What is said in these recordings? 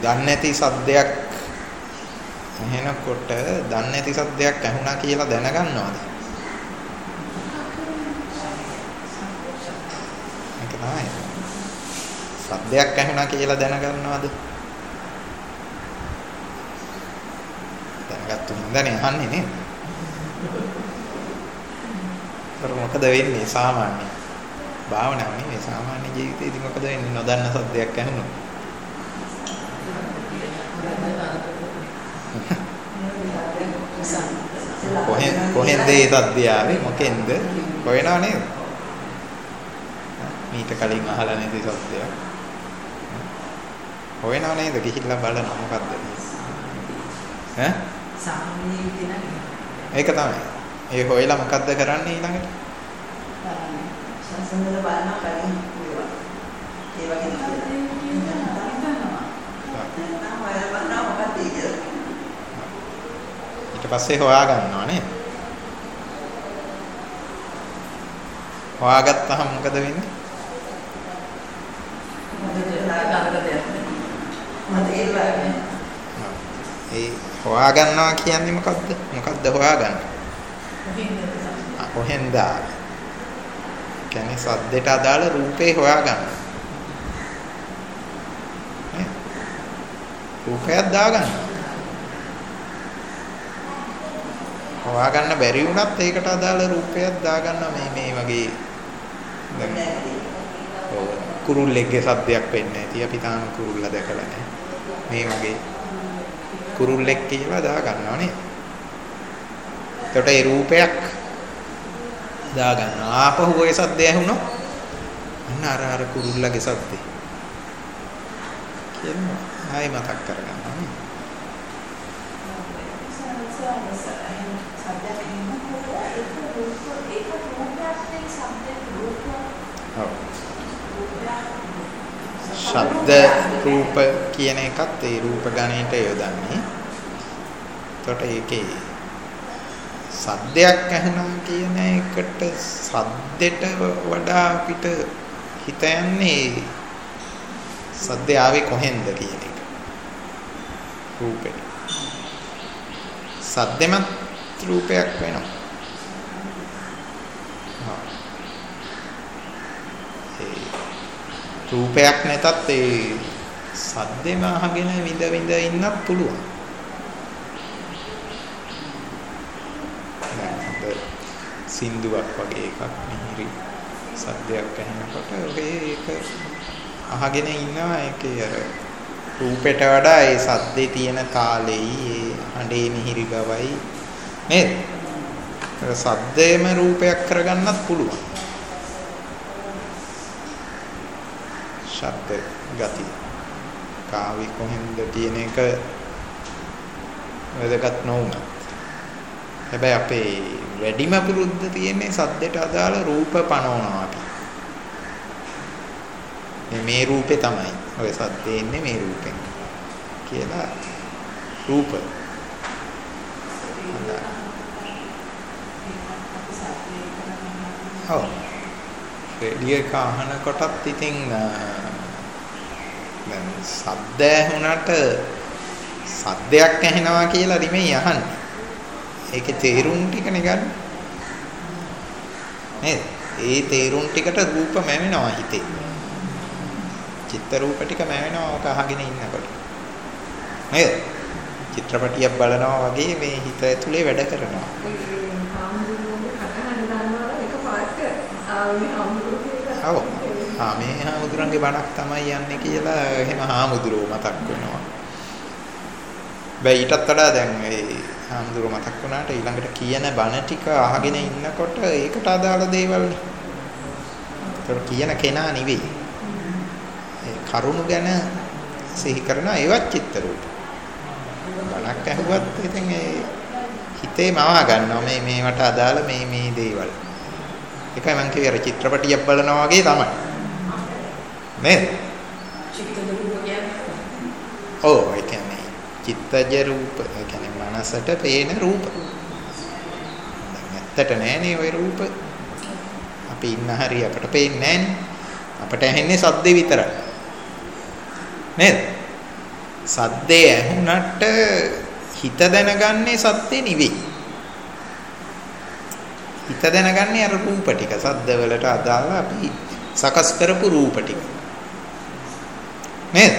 දන්නේ නැති සද්දයක් ඇහෙනකොට දන්නේ නැති සද්දයක් ඇහුණා කියලා දැනගන්නවද? ඒක තමයි. සද්දයක් ඇහුණා කියලා දැනගන්නවද? දැනගත්තු හින්දානේ අහන්නේ නේද? මොකද වෙන්නේ සාමාන්‍ය භාවනාව නෙවෙයි සාමාන්‍ය ජීවිතේදී මොකද වෙන්නේ නොදන්න සද්දයක් ඇහුනොත් කොහෙන්ද ඒ සද්දය ආවේ මොකෙන්ද හොයනව නේද මීට කලින් අහලා නැති සද්දයක් හොයනව නේද ගිහිල්ලා බලන්න මොකද්ද ඈ ඒක තමයි ඒ හොයලා මොකද්ද කරන්නේ ඊළඟට? සංසන්දන බලන කලින් ඒවා. ඒ වගේ ඊට පස්සේ හොයා ගන්නවා නේද? හොයාගත්තාම මොකද වෙන්නේ? ඒ හොයා ගන්නවා කියන්නේ මොකද්ද? මොකද්ද හොයා ගන්න? කොහෙන්ද? කියන්නේ සද්දට අදාළ රූපේ හොයා ගන්න. නේ? රූපයක් දා ගන්න. හොයා ගන්න බැරි වුණත් ඒකට අදාළ රූපයක් දා ගන්නවා මේ වගේ දැන් කුරුල්ලෙක්ගේ සද්දයක් වෙන්නේ නැති අපි තාම කුරුල්ලා දැකලා නැහැ. මේ වගේ කුරුල්ලෙක් කියලා දා ගන්නවා නේ. එතකොට ඒ රූපයක් දා ගන්නවා. ආපහු ඔය සද්දය ඇහුණොත් අන්න අර කුරුල්ලගේ සද්දේ. කියනවා. ආයෙ මතක් කරගන්නවා නේ. ශබ්ද රූප කියන එකත් ඒ රූප ගණයට යොදන්නේ. එතකොට ඒකේ සද්දයක් ඇහුණා කියන එකට සද්දෙට වඩා අපිට හිත යන්නේ සද්ද ආවේ කොහෙන්ද කියන එක. රූපෙට. සද්දෙමත් රූපයක් වෙනවා. රූපයක් නැතත් ඒ සද්දෙම අහගෙන විඳ ඉන්නත් පුළුවන්. සින්දුවක් වගේ එකක් මිහිරි සද්දයක් ඇහෙනකොට ඒක අහගෙන ඉන්නවා ඒකේ අර රූපෙට වඩා ඒ සද්දේ තියෙන තාලෙයි ඒ හඬේ මිහිරි බවයි නේද? ඒක සද්දේම රූපයක් කරගන්නත් පුළුවන්. ශබ්ද ගති කාවි කොහෙන්ද තියෙන එක වැදගත් නොවුණා. හැබැයි අපේ වැඩිම පුරුද්ද තියෙන්නේ සද්දට අදාළ රූප පනවනවා අපි. මේ රූපේ තමයි. ඔය සද්දේ ඉන්නේ මේ රූපෙන්. කියලා රූප. ඔව්. රේඩියෝ එක අහනකොටත් ඉතින් දැන් සද්ද ඇහුණාට සද්දයක් ඇහෙනවා කියලා නෙමෙයි අහන්නේ. ඒකේ තේරුම් ටිකනේ ගන්න. නේද? ඒ තේරුම් ටිකට රූප මැවෙනවා හිතේ. චිත්ත රූප ටික මැවෙනවා ඔක අහගෙන ඉන්නකොට. නේද? චිත්‍රපටියක් බලනවා වගේ මේ හිත ඇතුලේ වැඩ කරනවා. ඔව්. මේ හාමුදුරන්ගේ බණක් තමයි යන්නේ කියලා එහෙම හාමුදුරුවෝ මතක් වෙනවා. බෑ ඊටත් වඩා දැන් ඒ හාමුදුරුවෝ මතක් වුණාට ඊළඟට කියන බණ ටික අහගෙන ඉන්නකොට ඒකට අදාළ දේවල් නේ. ඒක කියන කෙනා නෙවෙයි. ඒ කරුණු ගැන සිහි කරන ඒවත් චිත්ත රූප. බණක් ඇහුවත් ඉතින් ඒ හිතේ මවා ගන්නවා මේවට අදාළ මේ දේවල්. ඒකයි මම කිව්වේ අර චිත්‍රපටියක් බලනවා වගේ තමයි. නේද? චිත්තජ රූප කියන්නේ. ඔව් ඒ කියන්නේ චිත්තජ රූප ඒ කියන්නේ මනසට පේන රූප. දැන් ඇත්තට නෑනේ ওই රූප. අපි ඉන්න හරිය අපට පේන්නේ නෑනේ. අපට ඇහෙන්නේ සද්ද විතරයි. නේද? සද්දේ ඇහුණට හිත දැනගන්නේ සත්‍ය නෙවෙයි. හිත දැනගන්නේ අර රූප ටික. සද්ද වලට අදාළ අපි සකස් කරපු රූප ටික. නේද?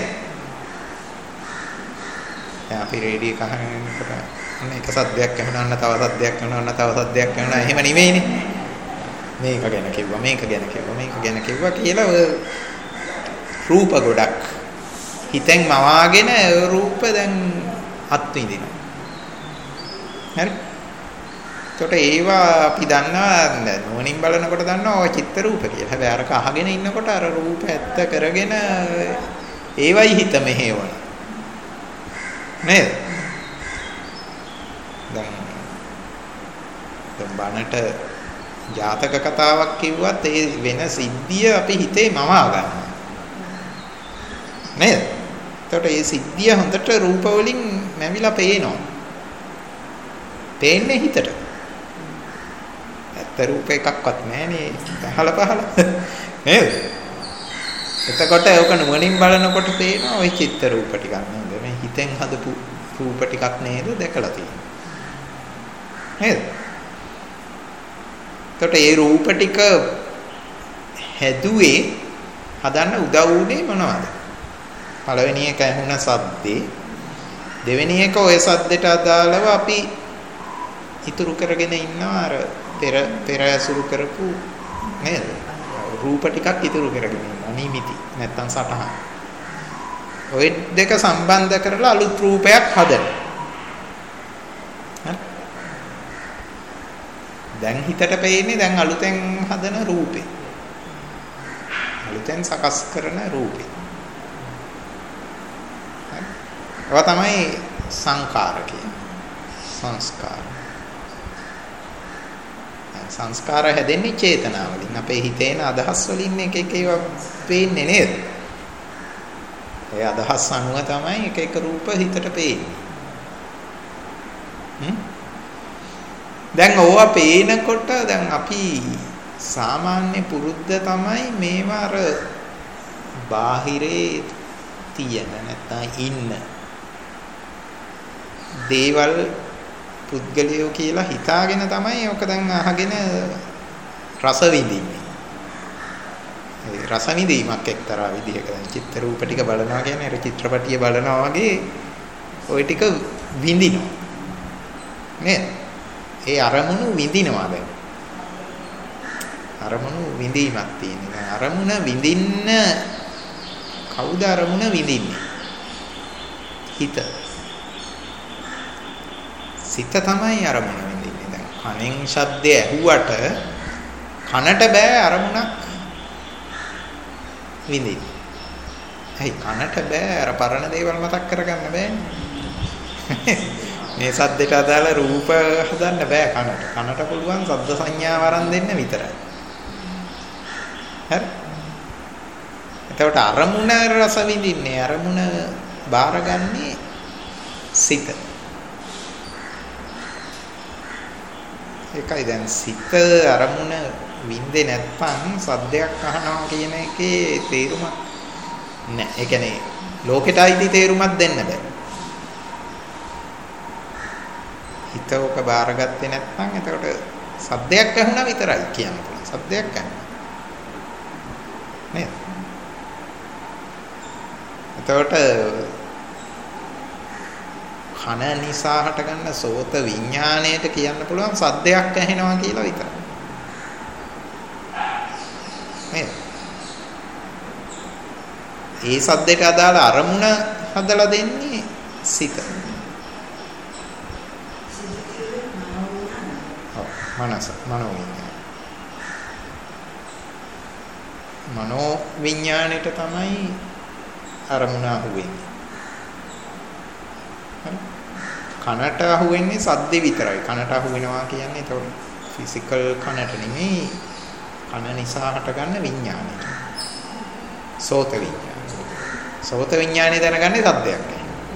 අපි රේඩියෝ කහනකොට එක සද්දයක් ඇහුණාන්න තව සද්දයක් ඇහුණාන්න තව සද්දයක් ඇහුණා. එහෙම නෙවෙයිනේ. මේක ගැන කිව්වා මේක ගැන කිව්වා මේක ගැන කිව්වා කියලා රූප ගොඩක් හිතෙන් මවාගෙන රූප දැන් අත්විඳිනවා. හරි? එතකොට ඒවා අපි දන්නවා නුවණින් බලනකොට දන්නවා ඔය චිත්ත රූප කියලා. හැබැයි අරක අහගෙන ඉන්නකොට අර රූප ඇත්ත කරගෙන ඒවයි හිත මෙහෙවන. නේද? දැන් බණට ජාතක කතාවක් කිව්වත් ඒ වෙන සිද්ධිය අපි හිතේ මවා ගන්නවා. නේද? එතකොට මේ සිද්ධිය හොඳට රූප වලින් මැවිලා පේනවා. පේන්නේ හිතට. ඇත්ත රූප එකක්වත් නැහනේ. පහල නේද? එතකොට ඒක නුවණින් බලනකොට පේනවා ওই චිත්ත රූප ටිකක් නේද? මේ හිතෙන් හදපු රූප ටිකක් නේද දැකලා තියෙන්නේ. නේද? එතකොට ඒ රූප ටික හැදුවේ හදන්න උදව් වුණේ මොනවද? පළවෙනි එක ඇහුණ සද්දේ, දෙවෙනි එක ඔය සද්දට අදාළව අපි ඉතුරු කරගෙන ඉන්නවා අර පෙර ඇසුරු කරපු නේද? රූප ටිකක් ඉතුරු කරගෙන ඉන්නවා නිමිති නැත්තම් සටහන්. ඔය දෙක සම්බන්ධ කරලා අලුත් රූපයක් හදනවා. දැන් හිතට පේන්නේ දැන් අලුතෙන් හදන රූපේ. අලුතෙන් සකස් කරන රූපේ. ඒවා තමයි සංකාර කියන්නේ. සංස්කාර. සංස්කාර හැදෙන්නේ චේතනාවලින්. අපේ හිතේන අදහස් වලින් එක ඒවා පේන්නේ නේද? ඒ අදහස් අනුව තමයි එක රූප හිතට පේන්නේ. දැන් ඕවා පේනකොට දැන් අපි සාමාන්‍ය පුරුද්ද තමයි මේවා අර බාහිරේ තියෙන නැත්නම් ඉන්න දේවල් පුද්ගලයෝ කියලා හිතාගෙන තමයි ඔක දැන් අහගෙන රස විඳින්නේ. ඒ රස විඳීමක් එක්තරා විදිහක දැන් චිත්‍ර රූප ටික බලනවා කියන්නේ අර චිත්‍රපටිය බලනවා වගේ ওই ටික විඳිනවා. නේද? ඒ අරමුණු විඳිනවා දැන්. අරමුණු විඳීමක් තියෙනවා. අරමුණ විඳින්න කවුද අරමුණ විඳින්නේ? හිත. සිත තමයි අරමුණ විඳින්නේ. දැන් කනෙන් ශබ්දය ඇහුවට කනට බෑ අරමුණක් විඳින්න. ඇයි කනට බෑ අර පරණ දේවල් මතක් කරගන්න බෑනේ. මේ සද්දට අදාළ රූප හදන්න බෑ කනට. කනට පුළුවන් ශබ්ද සංඥා වරන් දෙන්න විතරයි. හරි? එතකොට අරමුණ රස විඳින්නේ අරමුණ බාරගන්නේ සිත. ඒකයි දැන් සිත අරමුණ විඳේ නැත්නම් සද්දයක් අහනවා කියන එකේ තේරුමක් නැහැ. ඒ කියන්නේ ලෝකෙට අයිති තේරුමක් දෙන්න බෑ. හිතවක බාරගත්තේ නැත්නම් එතකොට සද්දයක් ඇහුණා විතරයි කියන්න පුළුවන්. සද්දයක් ඇහුණා. නේද? එතකොට කන නිසා හටගන්න සෝත විඥාණයට කියන්න පුළුවන් සද්දයක් ඇහෙනවා කියලා විතරයි. නේද? ඒ සද්දයට අදාළ අරමුණ හදලා දෙන්නේ සිත. මනස මනෝ විඥාන. මනෝ විඥාණයට තමයි අරමුණ අහුවෙන්නේ. කනට අහුවෙන්නේ සද්ද විතරයි. කනට අහුවෙනවා කියන්නේ ඒක ෆිසිකල් කනට නෙමෙයි. කන නිසා හටගන්න විඥානය. සෝත විඥානය. සෝත විඥානය දැනගන්නේ සද්දයක්.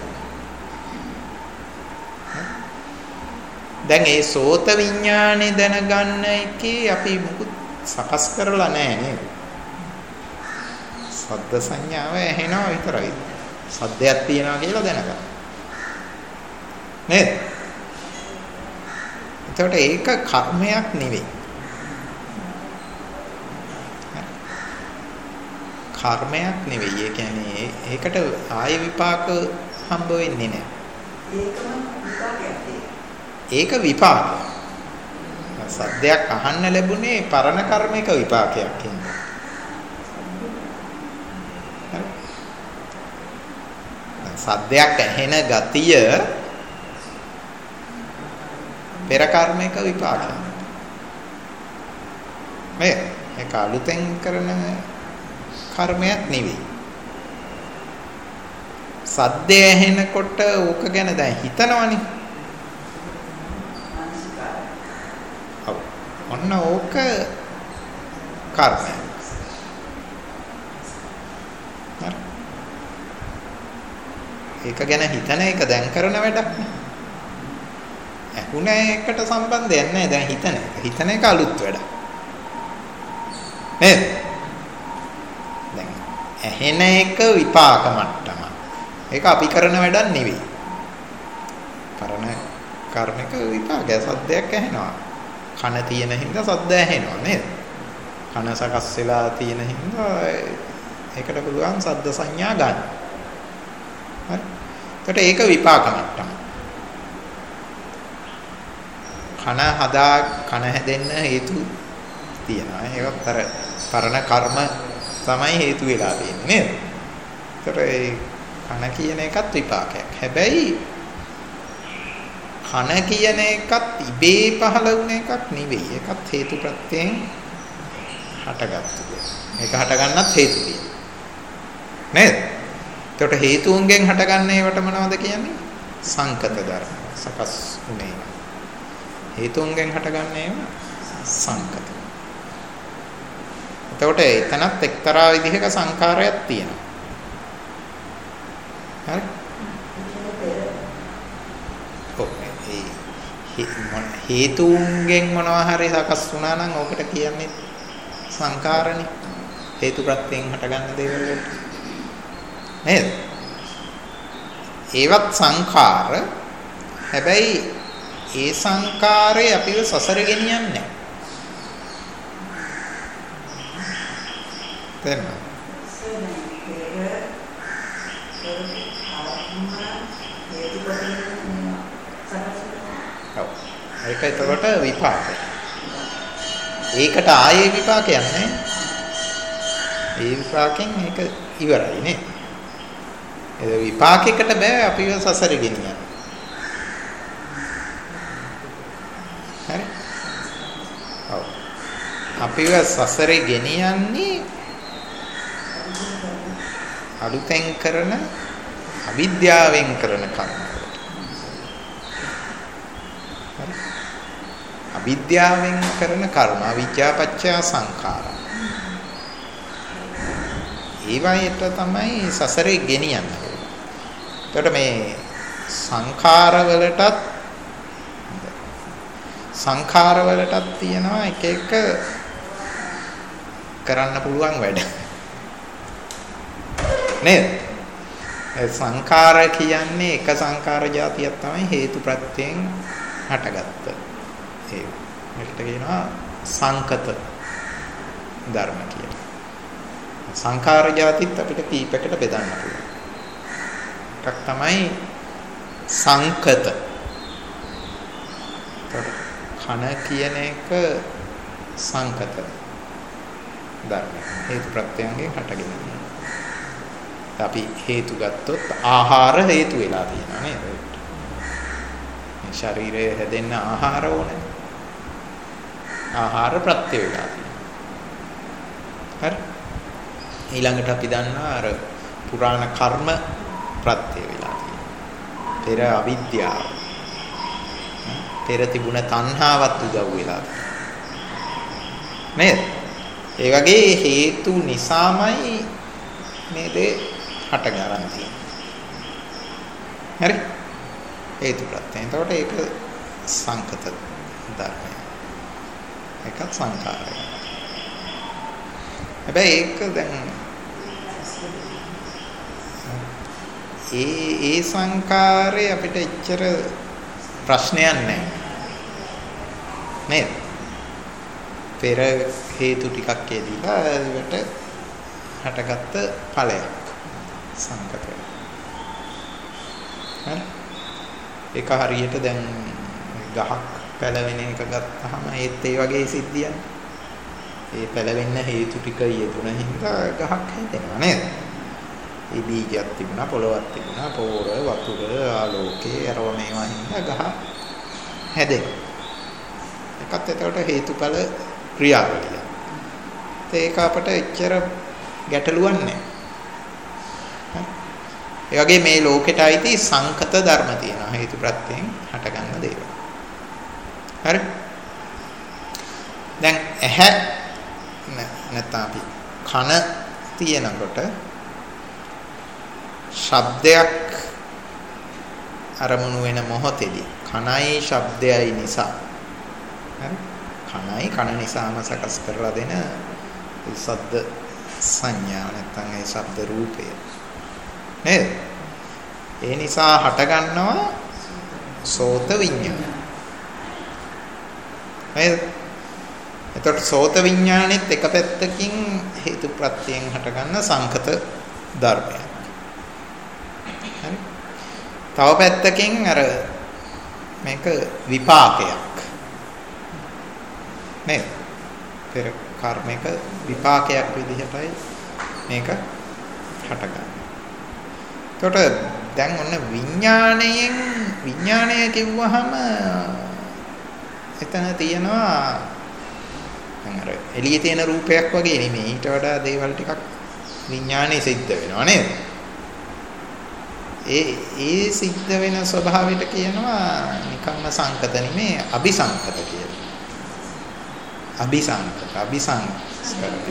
දැන් ඒ සෝත විඥානේ දැනගන්න එකේ අපි මුකුත් සකස් කරලා නැහැ නේද? සද්ද සංඥාව ඇහෙනවා විතරයි. සද්දයක් තියෙනවා කියලා දැනගන්න. නේද? එතකොට ඒක කර්මයක් නෙවෙයි. කර්මයක් නෙවෙයි. ඒ කියන්නේ ඒකට ආය විපාක හම්බ වෙන්නේ නැහැ. ඒක විපාකයක්. සද්දයක් අහන්න ලැබුණේ පරණ කර්මික විපාකයක් හින්දා. සද්දයක් ඇහෙන ගතිය පෙර කර්මික විපාකයක්. මේ ඒක අලුතෙන් කරන කර්මයක් නෙවෙයි. සද්දය ඇහෙනකොට ඕක ගැන දැන් හිතනවනේ. ඔන්න ඕක කර්මය. ඒක ගැන හිතන එක දැන් කරන වැඩක් නේ. ඇහුණ එකට සම්බන්ධයක් නැහැ දැන් හිතන එක. හිතන එක අලුත් වැඩක්. නේද? දැන් ඇහෙන එක විපාක මට්ටම. ඒක අපි කරන වැඩක් නෙවෙයි. පරණ කර්මික විපාකය සද්දයක් ඇහෙනවා. කන තියෙන හින්දා සද්ද ඇහෙනවා නේද? කන සකස් වෙලා තියෙන හින්දා ඒකට පුළුවන් සද්ද සංඥා ගන්න. හරි. ඒකට ඒක විපාක මට්ටම. කන හැදෙන්න හේතු තියෙනවා. ඒකත් අර පරණ කර්ම තමයි හේතු වෙලා තියෙන්නේ නේද? ඒකට ඒ කන කියන එකත් විපාකයක්. හැබැයි කන කියන එකත් ඉබේ පහළ වුණ එකක් නෙවෙයි. ඒකත් හේතු ප්‍රත්‍යයෙන් හටගත්තු දෙයක්. මේක හටගන්නත් හේතු තියෙනවා. නේද? ඒකට හේතුන්ගෙන් හටගන්න ඒවට මොනවද කියන්නේ? සංකත ධර්ම. සකස් වුණේ. හේතුන්ගෙන් හටගන්න ඒවා සංකත. එතකොට එතනත් එක්තරා විදිහක සංඛාරයක් තියෙනවා. හරි? හේතුන්ගෙන් මොනවා හරි සකස් වුණා නම් ඕකට කියන්නේ සංඛාරනේ. හේතු ප්‍රත්‍යයෙන් හටගන්න දේවල් වලට. නේද? ඒවත් සංඛාර. හැබැයි ඒ සංඛාරේ අපිව සසර ගෙනියන්නේ නැහැ. තේරෙනවද? ඒක එතකොට විපාකය. ඒකට ආයේ විපාකයක් නැහැ. ඒ විපාකෙන් ඒක ඉවරයි නේ. ඒ විපාකයකට බෑ අපිව සසර ගෙනියන්න. හරි? ඔව්. අපිව සසරේ ගෙනියන්නේ අලුතෙන් කරන අවිද්‍යාවෙන් කරන කර්ම. අවිද්‍යාවෙන් කරන කර්ම අවිද්‍යාපච්චය සංඛාරා. ඒවයිට තමයි සසරේ ගෙනියන්නේ. එතකොට මේ සංඛාර වලටත් තියෙනවා එක එක කරන්න පුළුවන් වැඩ. නේද? සංඛාර කියන්නේ එක සංඛාර જાතියක් තමයි හේතු ප්‍රත්‍යයෙන් හටගත්ත. ඒකට කියනවා සංකත ධර්ම කියලා. සංඛාර જાතිත් අපිට කීපයකට බෙදන්න පුළුවන්. එකක් තමයි සංකත. කන කියන එක සංකත ධර්ම. හේතු ප්‍රත්‍යයෙන් හටගෙන. අපි හේතු ගත්තොත් ආහාර හේතු වෙලා තියෙනවා නේද? මේ ශරීරය හැදෙන්න ආහාර ඕනේ. ආහාර ප්‍රත්‍ය වෙලා තියෙනවා. හරි? ඊළඟට අපි දන්නවා අර පුරාණ කර්ම ප්‍රත්‍ය වෙලා තියෙනවා. පෙර අවිද්‍යාව. පෙර තිබුණ තණ්හාවත් උදව් වෙලා තියෙනවා. නේද? ඒ වගේ හේතු නිසාමයි මේ දේ හට ගන්න තියෙන්නේ. හරි? හේතු ප්‍රත්‍ය. එතකොට ඒක සංකත ධර්මය. ඒකත් සංඛාරය. හැබැයි ඒක දැන් ඒ සංකාරේ අපිට එච්චර ප්‍රශ්නයක් නැහැ. නේද? පෙර හේතු ටිකක් එදීලා ඒකට හටගත්ත ඵලයක් සංකතය. හරි? ඒක හරියට දැන් ගහක් පැලවෙන එක ගත්තාම ඒත් ඒ වගේ සිද්ධියක්. ඒ පැලවෙන්න හේතු ටික යෙදුන හින්දා ගහක් හැදෙනවා නේද? ඒ බීජයක් තිබුණා, පොළොවක් තිබුණා, පොර, වතුර, ආලෝකේ, අරව මේවා හින්දා ගහ හැදෙනවා. ඒකත් එතකොට හේතුඵල ක්‍රියාවලිය. ඒක අපට එච්චර ගැටලුවක් නැහැ. ඒ වගේ මේ ලෝකෙට අයිති සංකත ධර්ම තියෙනවා. හේතු ප්‍රත්‍යයෙන් හටගන්න දේවල්. හරි? දැන් ඇහැ නැත්නම් අපි කන තියෙනකොට ශබ්දයක් අරමුණු වෙන මොහොතේදී කනයි ශබ්දයයි නිසා හරි? කනයි කන නිසාම සකස් කරලා දෙන ශබ්ද සංඥා නැත්නම් ඒ ශබ්ද රූපය නේද? ඒ නිසා හට ගන්නවා සෝත විඤ්ඤාණය. නේද? එතකොට සෝත විඤ්ඤාණෙත් එක පැත්තකින් හේතු ප්‍රත්‍යයෙන් හට ගන්න සංකත ධර්මයක්. හරි? තව පැත්තකින් අර මේක විපාකයක්. නේද? පෙර කර්මයක විපාකයක් විදිහටයි මේක හටගන්නේ. එතකොට දැන් ඔන්න විඥාණය කිව්වහම එතන තියෙනවා දැන් අර එළියේ තියෙන රූපයක් වගේ නෙමෙයි. ඊට වඩා දේවල් ටිකක් විඥාණය සිද්ධ වෙනවා නේද? ඒ සිද්ධ වෙන ස්වභාවයට කියනවා නිකම්ම සංකත නෙමෙයි අபிසංකත කියලා. අபிසංස්කරණය.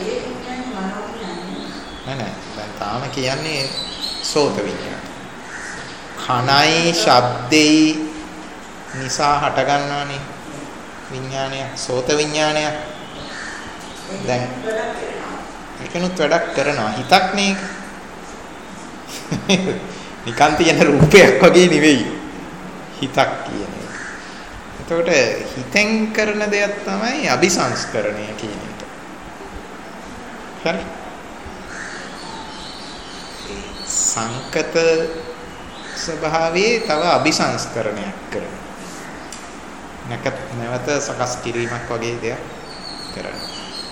නෑ දැන් තාම කියන්නේ සෝත විඤ්ඤාණය. කනයි ශබ්දෙයි නිසා හට ගන්නවානේ විඤ්ඤාණය සෝත විඤ්ඤාණය. දැන් ඒකනුත් වැඩක් කරනවා හිතක් නේ. නිකන් තියෙන රූපයක් වගේ නෙවෙයි හිතක් කියන එක. එතකොට හිතෙන් කරන දෙයක් තමයි අபிසංස්කරණය කියන එක. හරි? සංකත ස්වභාවයේ තව අபிසංස්කරණයක් කරනවා. නැවත සකස් කිරීමක් වගේ දෙයක් කරනවා.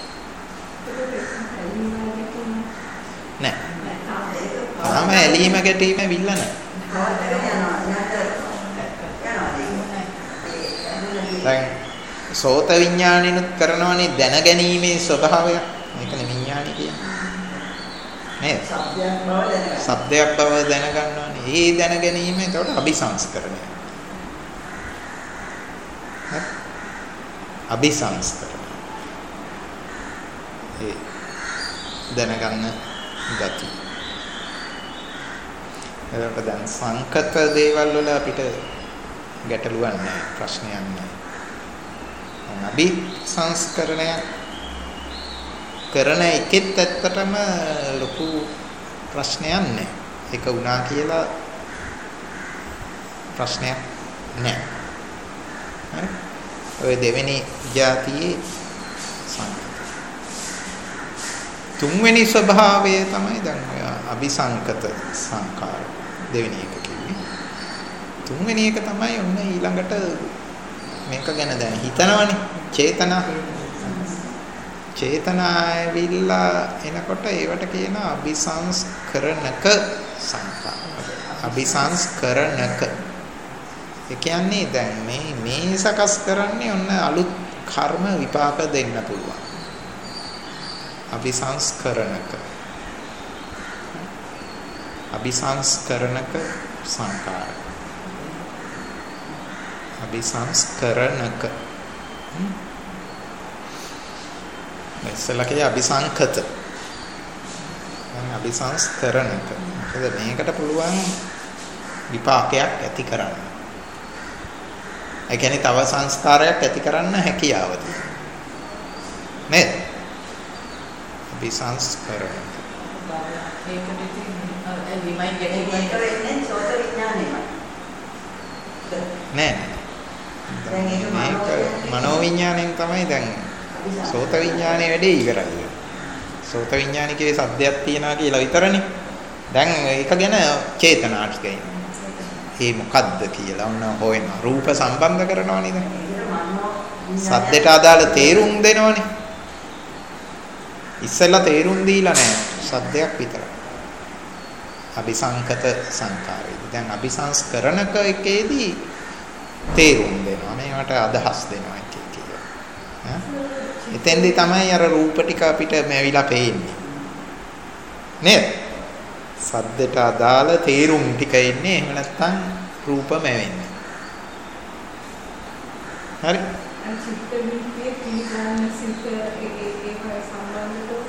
නෑ. තාම ඇලීම ගැටීම විල්ල නැහැ. දැන් සෝත විඥානිනුත් කරනවනේ දැනගැනීමේ ස්වභාවය. මේකනේ විඥානි කියන්නේ. නේද? සබ්දයක් බව දැනගන්නවනේ. ඒ දැනගැනීම එතකොට අபிසංස්කරණය. හරි? අபிසංස්කරණය. ඒ දැනගන්න ගතිය. එතකොට දැන් සංකත දේවල් වල අපිට ගැටලුවක් නැහැ, ප්‍රශ්නයක් නැහැ. අபிසංස්කරණය කරන එකෙත් ඇත්තටම ලොකු ප්‍රශ්නයක් නැහැ. ඒක වුණා කියලා ප්‍රශ්නයක් නැහැ. හරි? ඔය දෙවෙනි જાතියේ සංකත. තුන්වෙනි ස්වභාවය තමයි දැන් ඔය අபிසංකත සංකාර. දෙවෙනි එක කිව්වේ. තුන්වෙනි එක තමයි ඔන්න ඊළඟට මේක ගැන දැන් හිතනවනේ චේතනා ඇවිල්ලා එනකොට ඒවට කියන අபிසංස්කරණක සංකාර. අபிසංස්කරණක. ඒ කියන්නේ දැන් මේ සකස් කරන්නේ ඔන්න අලුත් කර්ම විපාක දෙන්න පුළුවන්. අபிසංස්කරණක. අபிසංස්කරණක සංකාර. අபிසංස්කරණක. ඉස්සලකේ අபிසංකත. දැන් අபிසංස්කරණක. මොකද මේකට පුළුවන් විපාකයක් ඇති කරන්න. ඒ කියන්නේ තව සංස්කාරයක් ඇති කරන්න හැකියාව තියෙනවා. නේද? අபிසංස්කරණක. නෑ. මේක මනෝ විඥාණයෙන් තමයි දැන් සෝත විඥානේ වැඩේ ඉවරයි. සෝත විඥානිකේ සද්දයක් තියනවා කියලා විතරනේ. දැන් ඒක ගැන චේතනා ටිකයි. ඒ මොකද්ද කියලා ඔන්න හොයන රූප සම්බන්ධ කරනවනේ දැන්. සද්දට අදාළ තේරුම් දෙනවනේ. ඉස්සෙල්ලා තේරුම් දීලා නැහැ. සද්දයක් විතරයි. අபிසංකත සංකාරයේදී. දැන් අபிසංස්කරණක එකේදී තේරුම් දෙනවා. මේවට අදහස් දෙනවා කියලා. එතෙන්දී තමයි අර රූප ටික අපිට මෙවිලා පේන්නේ. නේද? සද්දට අදාළ තේරුම් ටික එන්නේ. එහෙම නැත්නම් රූප මැවෙන්නේ. හරි? චිත්ත විද්‍යාවේ පිළිගන්න සිත ඒකයි සම්බන්ධව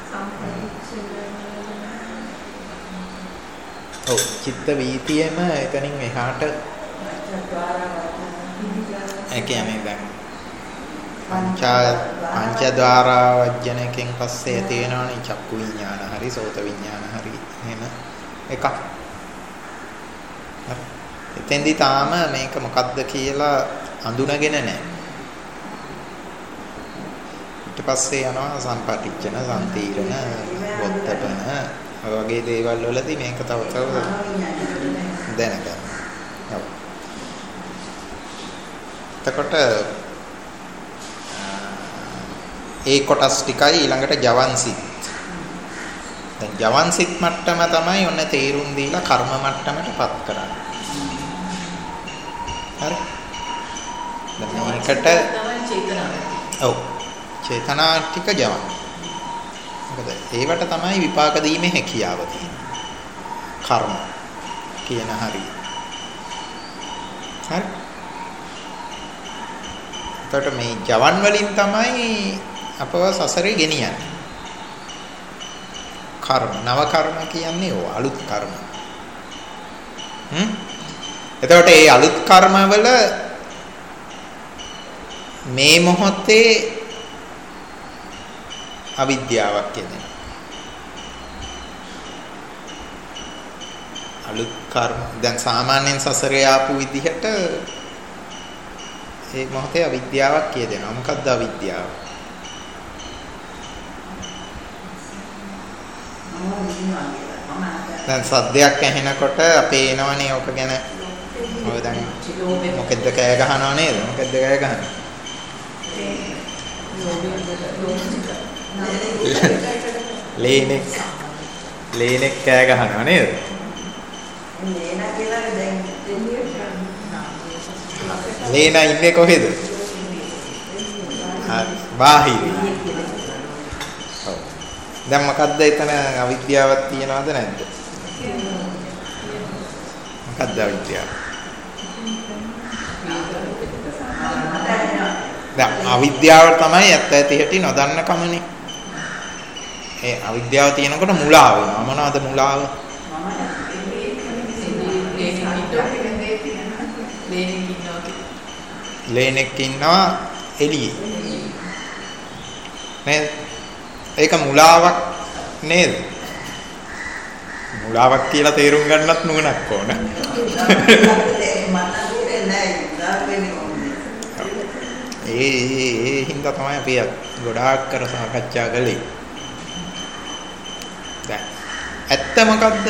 සම්පූර්ණ ඔව් චිත්ත වීතියෙම එතනින් එහාට ඒ කියන්නේ දැන් පංචද්වාරා වජ්ජනකෙන් පස්සේ තියෙනවනේ චක්කු විඥාන හරි සෝත විඥාන හරි එහෙම එකක්. හරි. එතෙන්දී තාම මේක මොකක්ද කියලා අඳුනගෙන නැහැ. ඊට පස්සේ යනවා සම්පටිච්ඡන සම්තීරණ වොත්තපන වගේ දේවල් වලදී මේක තව දැනගන්න. ඔව්. එතකොට ඒ කොටස් ටිකයි ඊළඟට ජවන්සිට. දැන් ජවන්සිට මට්ටම තමයි ඔන්න තේරුම් දීලා කර්ම මට්ටමටපත් කරන්නේ. හරි. දැන් මේකට තමයි චේතනාව. ඔව්. චේතනා ටික ජවන්. මොකද ඒවට තමයි විපාක දීමේ හැකියාව තියෙන්නේ. කර්ම කියන හරිය. හරි. එතකොට මේ ජවන් වලින් තමයි අපව සසරේ ගෙනියන්නේ. කර්ම නව කර්ම කියන්නේ ඕ අලුත් කර්ම. එතකොට මේ අලුත් කර්ම වල මේ මොහොතේ අවිද්‍යාවක් කියන්නේ. අලුත් කර්ම දැන් සාමාන්‍යයෙන් සසරේ ආපු විදිහට ඒ මොහොතේ අවිද්‍යාවක් කියදෙනවා. මොකක්ද අවිද්‍යාව? දැන් සද්දයක් ඇහෙනකොට අපේ එනවනේ ඔක ගැන ඔය දැන් මොකෙද්ද කෑ ගහනව නේද? මොකෙද්ද කෑ ගහන්නේ? ලේනෙක් කෑ ගහනව නේද? ලේනා කියලා දැන් ලේනා ඉන්නේ කොහෙද? බාහිරේ. ඔව්. දැන් මොකද්ද එතන අවිද්‍යාවක් තියනවද නැද්ද? මොකද්ද අවිද්‍යාව? දැන් අවිද්‍යාව තමයි ඇත්ත ඇති හැටි නොදන්න කමනේ. ඒ අවිද්‍යාව තියෙනකොට මුලාව වෙනවා. මොනවද මුලාව? ලේනෙක් ඉන්නවා එළියේ. නේද? ඒක මුලාවක් නේද? මුලාවක් කියලා තේරුම් ගන්නත් නුවණක් ඕන. ඒ හින්දා තමයි අපි ගොඩාක් කර සාකච්ඡා කළේ. දැන් ඇත්ත මොකද්ද?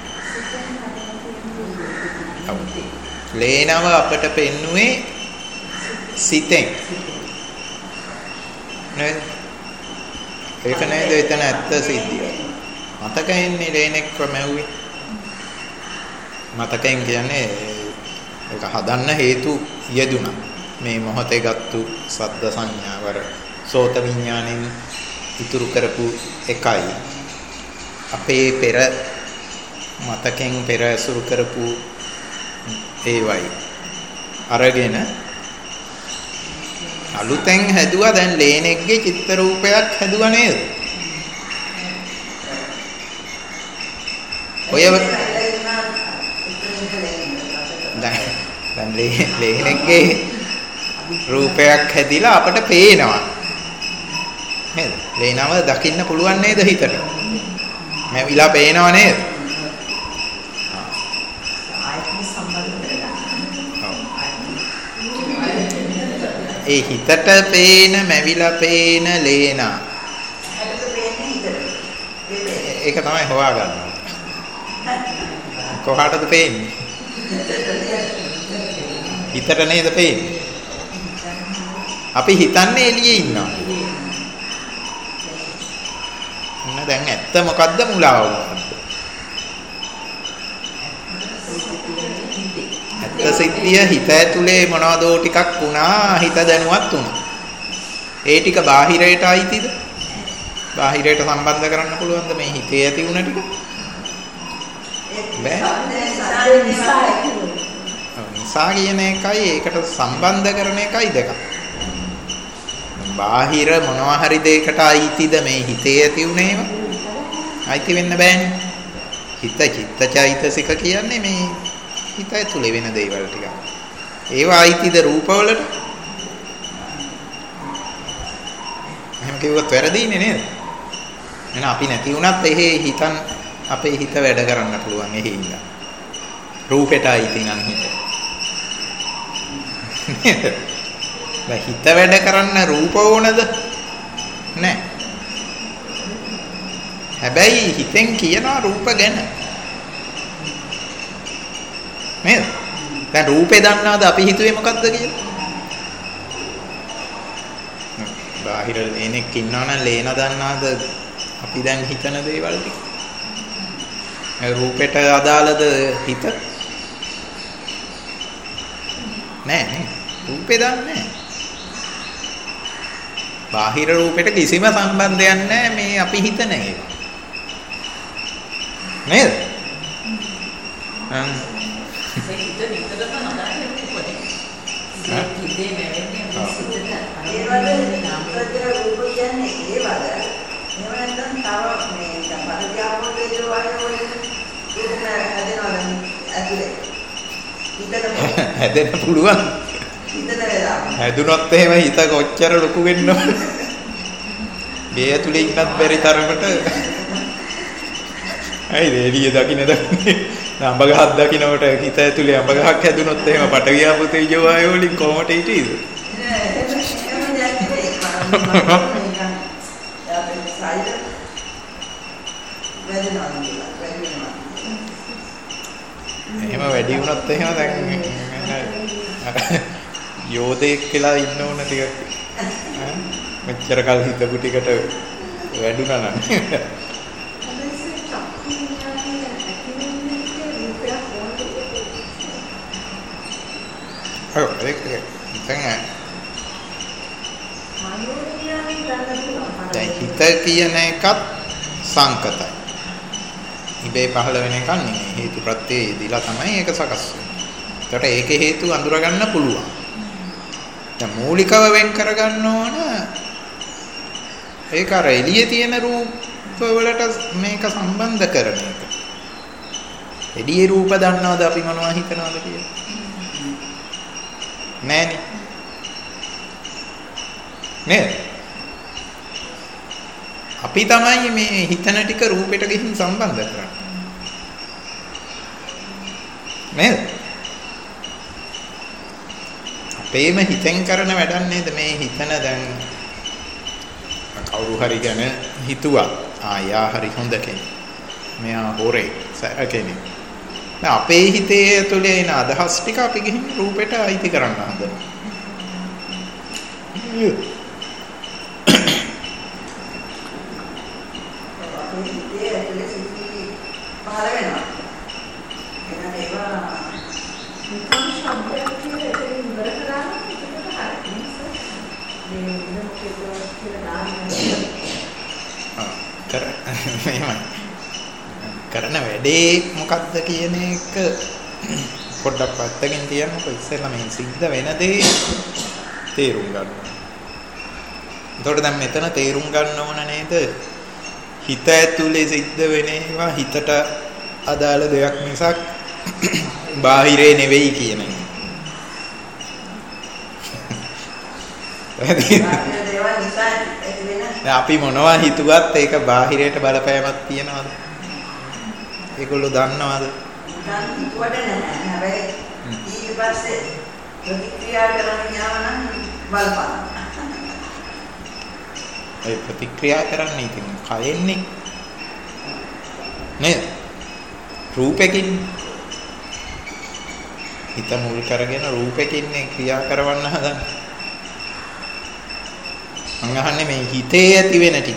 ලේනව අපට පෙන්නුවේ සිතෙන්. නේද? ඒක නේද එතන ඇත්ත සිද්ධිය. මතකයින්නේ ලේනෙක් මැව්වේ. මතකයෙන් කියන්නේ ඒක හදන්න හේතු යෙදුණා. මේ මොහොතේ ගත්තු සද්ද සංඥාවර සෝත විඥාණයෙන් ඉතුරු කරපු එකයි අපේ පෙර මතකෙන් පෙර අසුරු කරපු ඒවයි අරගෙන අලුතෙන් හැදුවා. දැන් ලේනෙක්ගේ චිත්ත රූපයක් හැදුවා නේද? ඔය දැන් ලේනෙක්ගේ රූපයක් හැදිලා අපට පේනවා නේද? ලේනව දකින්න පුළුවන් නේද හිතට? මැවිලා පේනව නේද? ආයතන සම්බන්ධ කරගන්න. ඒ හිතට පේන මැවිලා පේන ලේනා. ඒක තමයි හොයාගන්න. කොහාටද පේන්නේ? හිතට නේද පේන්නේ? අපි හිතන්නේ එළියේ ඉන්නවා. දැන් ඇත්ත මොකද්ද මුලාව මොකද්ද? ඇත්ත සිද්ධිය හිත ඇතුලේ මොනවදෝ ටිකක් වුණා, හිත දැනුවත් වුණා. ඒ ටික බාහිරයට අයිතිද? බාහිරයට සම්බන්ධ කරන්න පුළුවන්ද මේ හිතේ ඇති වුණ ටික? බෑ. නිසා කියන එකයි ඒකට සම්බන්ධ කරන එකයි දෙකක්. බාහිර මොනවා හරි දෙයකට අයිතිද මේ හිතේ ඇති උනේම? අයිති වෙන්න බෑනේ. හිත චිත්තචෛතසික කියන්නේ මේ හිත ඇතුලේ වෙන දේවල් ටික. ඒවා අයිතිද රූපවලට? එහෙම කිව්වොත් වැරදීනේ නේද? එහෙනම් අපි නැති වුණත් එහෙ හිතන් අපේ හිත වැඩ කරන්න පුළුවන් එහෙ ඉන්න. රූපෙට අයිති නම් හිත. හිත වැඩ කරන්න රූප ඕනද? නැහැ. හැබැයි හිතෙන් කියනවා රූප ගැන. නේද? දැන් රූපේ දන්නවද අපි හිතුවේ මොකද්ද කියලා? බාහිර ලේනෙක් ඉන්නවනම් ලේන දන්නවද අපි දැන් හිතන දේවල් ටික? රූපෙට අදාළද හිත? නෑ නේ. රූපේ දන්නේ නෑ. බාහිර රූපෙට කිසිම සම්බන්ධයක් නැහැ මේ අපි හිතන ඒවා. නේද? ඒ හිත නිතරම නදාගෙන ඉන්නේ. ඒ හිතේ නැවෙන්නේ සිතට. ඒ වගේ රූප කියන්නේ ඒ වගේ. එහෙම නැත්නම් තව මේ පරිත්‍යාගයේ දේවල් ඒක හැදෙනවා ඇතුලේ. හැදෙන්න පුළුවන්. හැදුනොත් එහෙම හිත කොච්චර ලොකු වෙන්නවද? මේ ඇතුලේ ඉන්නත් බැරි තරමට ඇයි එළිය දකින්න දන්නේ? අඹ ගහක් දකින්නකොට හිත ඇතුලේ අඹ ගහක් හැදුනොත් එහෙම පටවියාපු තේජෝ ආය වලින් කොහොමද හිටියේද? එහෙම වැඩි වුණත් එහෙම දැන් යෝධයෙක් කියලා ඉන්න ඕන ටිකක් මෙච්චර කල් හිතපු ටිකට වැඩුණා නම් දැන් හිත කියන එකත් සංකතයි. ඉබේ පහළ වෙන එකක් නෙමෙයි. හේතු ප්‍රත්‍යය දීලා තමයි ඒක සකස් වෙන්නේ. ඒකට ඒකේ හේතු අඳුර ගන්න පුළුවන්. දැන් මූලිකව වෙන් කරගන්න ඕන ඒක අර එළියේ තියෙන රූප වලට මේක සම්බන්ධ කරන එක. එළියේ රූප දන්නවද අපි මොනවා හිතනවද කියලා? නෑනේ. නේද? අපි තමයි මේ හිතන ටික රූපෙට ගිහින් සම්බන්ධ කරන්නේ. නේද? අපේම හිතෙන් කරන වැඩක් නේද මේ හිතන දැන් කවුරු හරි ගැන හිතුවා ආයා හරි හොඳ කෙනෙක්. මෙයා හොරේ සැර කෙනෙක්. දැන් අපේ හිතේ ඇතුලේ එන අදහස් ටික අපි ගිහින් රූපෙට අයිති කරන්න හදනවා. කරන වැඩේ මොකක්ද කියන එක පොඩ්ඩක් පැත්තකින් තියන්නකො. ඉස්සෙල්ලා මේ සිද්ධ වෙන දේ තේරුම් ගන්න. එතකොට දැන් මෙතන තේරුම් ගන්න ඕන නේද? හිත ඇතුලේ සිද්ධ වෙන ඒවා හිතට අදාළ දෙයක් මිසක් බාහිරේ නෙවෙයි කියන එක. අපි මොනවා හිතුවත් ඒක බාහිරයට බලපෑමක් තියනවාද? ඒගොල්ලෝ දන්නවද? කොට නැහැ. හැබැයි ඊට පස්සේ ප්‍රතික්‍රියා කරන්න යනවා නම් බලපං. ඒ ප්‍රතික්‍රියා කරන්නේ ඉතින් කයෙන්නේ නේද? රූපෙකින් හිත මුල් කරගෙන රූපෙකින් ක්‍රියා කරවන්න හදන්නේ. මං අහන්නේ මේ හිතේ ඇති වෙන ටික.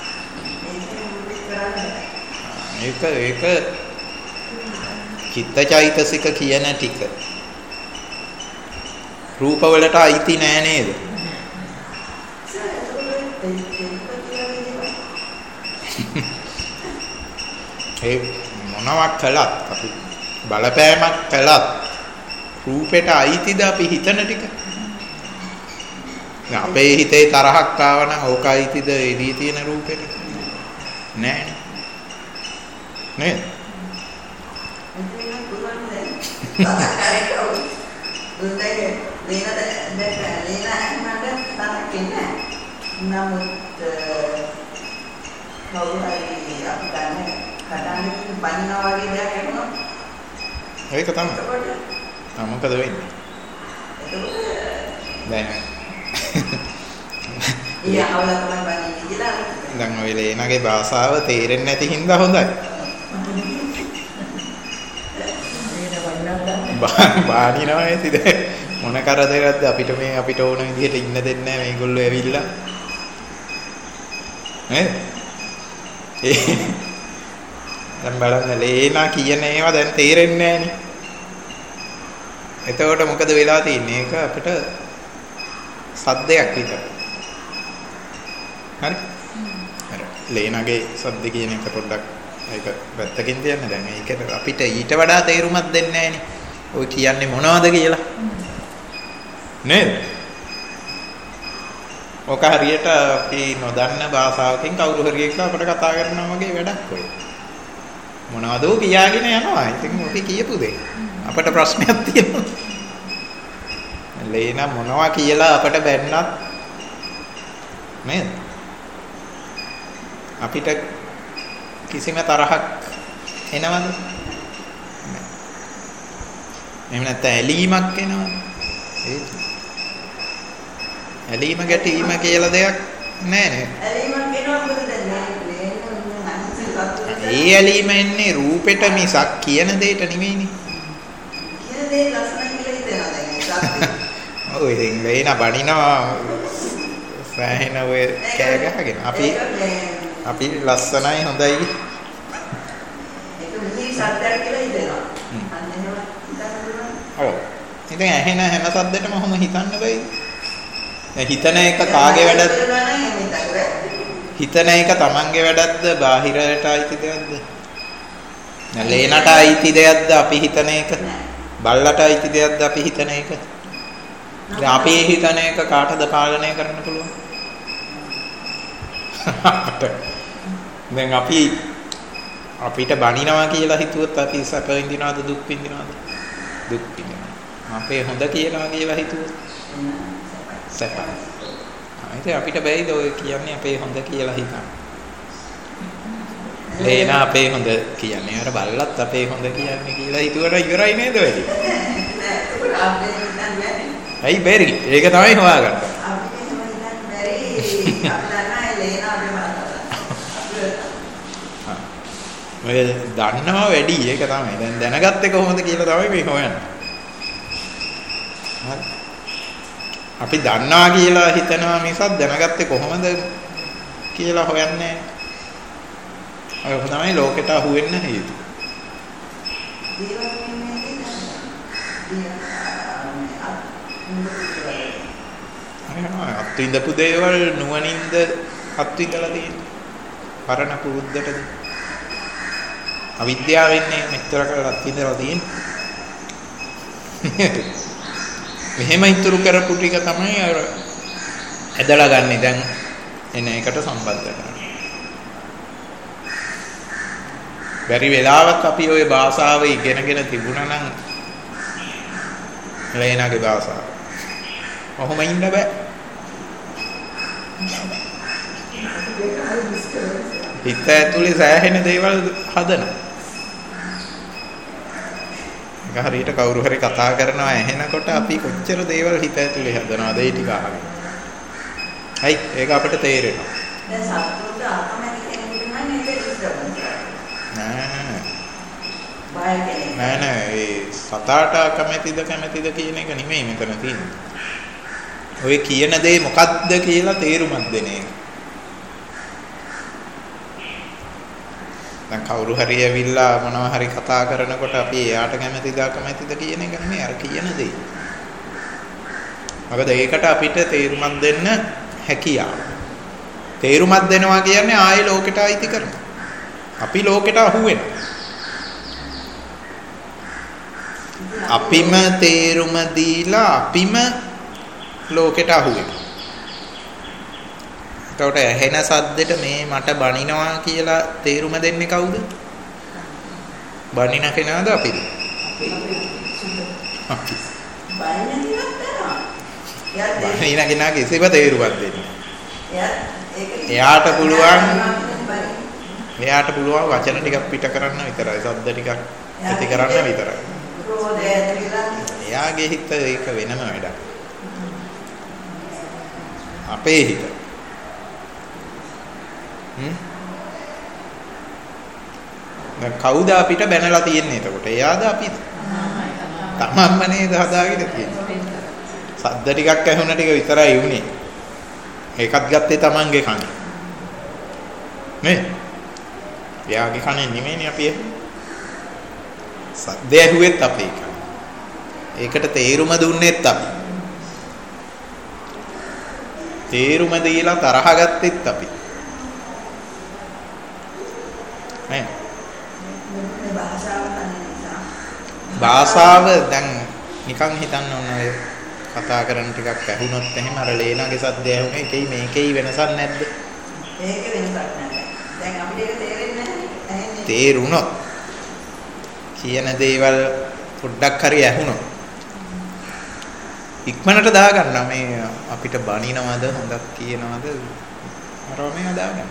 ඒක චිත්තචෛතසික කියන ටික රූප වලට අයිති නෑ නේද? ඒ මොනවා කළත් අපි බලපෑමක් කළත් රූපෙට අයිතිද අපි හිතන ටික? අපේ හිතේ තරහක් ආවනම් ඕක අයිතිද එදී තියෙන රූපෙට? නෑනේ. නේද? ඒක තමයි. මොකද වෙන්නේ? දැන් ඔය ලේනගේ භාෂාව තේරෙන්නේ නැති හින්දා හොඳයි. බානිනවා නේද? මොන කරදරයක්ද අපිට මේ අපිට ඕන විදිහට ඉන්න දෙන්නේ නැහැ මේගොල්ලෝ ඇවිල්ලා. නේද? දැන් බලන්න ලේනා කියන ඒවා දැන් තේරෙන්නේ නැහනේ. එතකොට මොකද වෙලා තියෙන්නේ? ඒක අපිට සද්දයක් විතර. හරි? අර ලේනාගේ සද්ද කියන එක පොඩ්ඩක් ඒක වැත්තකින් තියන්න. දැන් ඒකට අපිට ඊට වඩා තේරුමක් දෙන්නේ නැහනේ. ඔය කියන්නේ මොනවද කියලා. නේද? ඔක හරියට අපි නොදන්න භාෂාවකින් කවුරු හරි එක්ක අපිට කතා කරනවා වගේ වැඩක් ඔය. මොනවද කියාගෙන යනවා. ඉතින් ඔක කියපු දෙයක්. අපිට ප්‍රශ්නයක් තියෙනවා. ලේනා මොනවා කියලා අපිට බැන්නත් නේද? අපිට කිසිම තරහක් එනවද? එහෙම නැත්නම් ඇලීමක් එනවද? ඇලීම ගැටීම කියලා දෙයක් නැහැ නේද? ඇලීමක් එනවා මොකද දැන් ඒ ඇලීම එන්නේ රූපෙට මිසක් කියන දෙයට නෙමෙයිනේ. කියන දේ ලස්සනයි කියලා හිතනවා දැන් ඒක. ඔව් ඉතින් ලේන බණිනවා සෑහෙන ඔය කෑ ගහගෙන අපි ලස්සනයි හොඳයි. ඒක මිහිරි සද්දයක් කියලා හිතනවා. අන්න එහෙම හිතන්න. ඔව්. ඉතින් ඇහෙන හැම සද්දෙටම ඔහොම හිතන්න බෑයි. හිතන එක කාගේ වැඩක්ද? හිතන එක තමන්ගේ වැඩක්ද? බාහිරට අයිති දෙයක්ද? ලේනට අයිති දෙයක්ද අපි හිතන එක? බල්ලට අයිති දෙයක්ද අපි හිතන එක? අපි හිතන එක කාටද පාලනය කරන්න පුළුවන්? දැන් අපිට බනිනවා කියලා හිතුවොත් අපි සැප විඳිනවද දුක් විඳිනවද? දුක් විඳිනවා. අපේ හොඳ කියලා හිතුවොත් සැප. ඉතින් අපිට බැයිද ඔය කියන්නේ අපේ හොඳ කියලා හිතන්න. ලේන අපේ හොඳ කියන්නේ අර බල්ලත් අපේ හොඳ කියන්නේ කියලා හිතුවට ඉවරයි නේද වැඩි? ඇයි බැරි? ඒක තමයි හොයාගන්න. ඔය දන්නවා වැඩි ඒක තමයි. දැන් දැනගත්තේ කොහොමද කියලා තමයි මේ හොයන්නේ. හරි. අපි දන්නවා කියලා හිතනවා මිසක් දැනගත්තේ කොහොමද කියලා හොයන්නේ නැහැ. ඔය තමයි ලෝකෙට අහු වෙන්න හේතුව. අත්විඳපු දේවල් නුවණින්ද අත්විඳලා තියෙන්නේ. පරණ පුරුද්දටද? අවිද්‍යාවෙන්නේ මෙතර කරලා අත්විඳලා තියෙන්නේ. මෙහෙම ඉතුරු කරපු ටික තමයි අර ඇදලා ගන්න දැන් එන එකට සම්බන්ධ කරන්නේ. බැරි වෙලාවක් අපි ওই භාෂාව ඉගෙනගෙන තිබුණා නම් ලේනාගේ භාෂාව. ඔහොම ඉන්න බෑ. හිත ඇතුලේ සෑහෙන දේවල් හදනවා. හරියට කවුරු හරි කතා කරනවා ඇහෙනකොට අපි කොච්චර දේවල් හිත ඇතුලේ හදනවද ඒ ටික අහගෙන. හයි ඒක අපිට තේරෙනවා. දැන් සතුට අකමැති කෙනෙකුට නම් ඒක ඩිස්ටර්බන්ස් නෑ ඒ සතාට කැමැතිද කියන එක නෙමෙයි මෙතන තියෙන්නේ. ඔය කියන දේ මොකක්ද කියලා තේරුමක් දෙන එක. දැන් කවුරු හරි ඇවිල්ලා මොනවා හරි කතා කරනකොට අපි එයාට කැමැතිද කියන එක නෙමෙයි අර කියන දේ. මොකද ඒකට අපිට තේරුමක් දෙන්න හැකියාව. තේරුමක් දෙනවා කියන්නේ ආයේ ලෝකෙට අයිති කරනවා. අපි ලෝකෙට අහු වෙනවා. අපිම තේරුම දීලා අපිම ලෝකෙට අහු වෙනවා. එතකොට ඇහෙන සද්දෙට මේ මට බනිනවා කියලා තේරුම දෙන්නේ කවුද? බනින කෙනාද අපිද? අපි. බනින කෙනා කිසිම තේරුමක් දෙන්නේ. එයාට පුළුවන් වචන ටිකක් පිට කරන්න විතරයි. සද්ද ටිකක් ඇති කරන්න විතරයි. එයාගේ හිත ඒක වෙනම වැඩක්. අපේ හිත. කවුද අපිට බැනලා තියෙන්නේ එතකොට? එයාද අපිද? තමන්ම නේද හදාගෙන තියෙන්නේ. සද්ද ටිකක් ඇහුණ ටික විතරයි උනේ. ඒකත් ගත්තේ තමන්ගේ කනේ. නේ? එයාගේ කනේ නෙමෙයිනේ අපි ඇහුවේ. සද්ද ඇහුවෙත් අපේ කනේ. ඒකට තේරුම දුන්නෙත් අපි. තේරුම දීලා තරහ ගත්තෙත් අපි. නේ? භාෂාව දැන් නිකන් හිතන්න ඕන ඔය කතා කරන ටිකක් ඇහුනොත් එහෙම අර ලේනාගේ සද්ද ඇහුනේ ඒකයි මේකයි වෙනසක් නැද්ද? ඒක වෙනසක් නැහැ. දැන් අපිට ඒක තේරෙන්නේ නැහැ. තේරුණොත් කියන දේවල් පොඩ්ඩක් හරි ඇහුනොත් ඉක්මනට දාගන්න මේ අපිට බනිනවද හොඳක් කියනවද අරව මේ දාගන්න.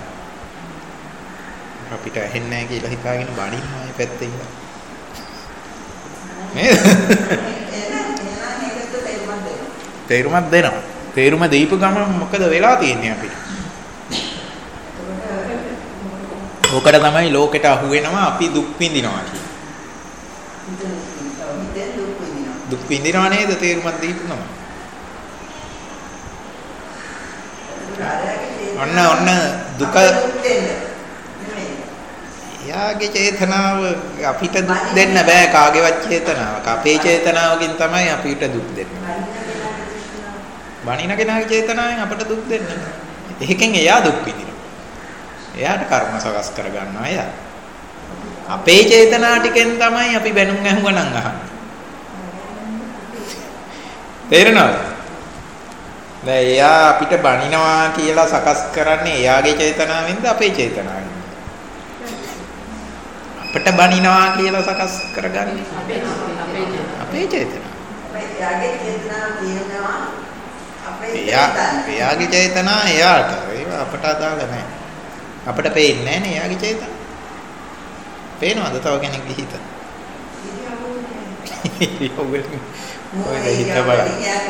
අපිට ඇහෙන්නේ නැහැ කියලා හිතාගෙන බනින්නවා මේ පැත්තේ ඉඳලා. නේද? තේරුමක් දෙනවා. තේරුම දීපු ගමන් මොකද වෙලා තියෙන්නේ අපිට? ඕකට තමයි ලෝකෙට අහු වෙනවා අපි දුක් විඳිනවා කියන්නේ. දුක් විඳිනවා නේද තේරුමක් දීපු ගමන්? ඔන්න දුක යාගේ චේතනාව අපිට දුක් දෙන්න බෑ කාගේවත් චේතනාවක්. අපේ චේතනාවකින් තමයි අපිට දුක් දෙන්නේ. බණින කෙනාගේ චේතනාවෙන් අපට දුක් දෙන්න බෑ. ඒකෙන් එයා දුක් විඳිනවා. එයාට කර්ම සකස් කර ගන්නවා එයා. අපේ චේතනා ටිකෙන් තමයි අපි බැනුම් ඇහුවනම් අහන්නේ. තේරෙනවද? දැන් එයා අපිට බණිනවා කියලා සකස් කරන්නේ එයාගේ චේතනාවෙන්ද අපේ චේතනාවෙන්ද? අපිට බණිනවා කියලා සකස් කරගන්නේ අපේ චේතනාව. එයාගේ චේතනාව කියනවා එයාගේ චේතනා එයාට. ඒක අපට අදාළ නැහැ. අපිට පේන්නේ නැහැ නේ එයාගේ චේතනා. පේනවද තව කෙනෙක්ගේ හිත? ඔය හිත බලන්න.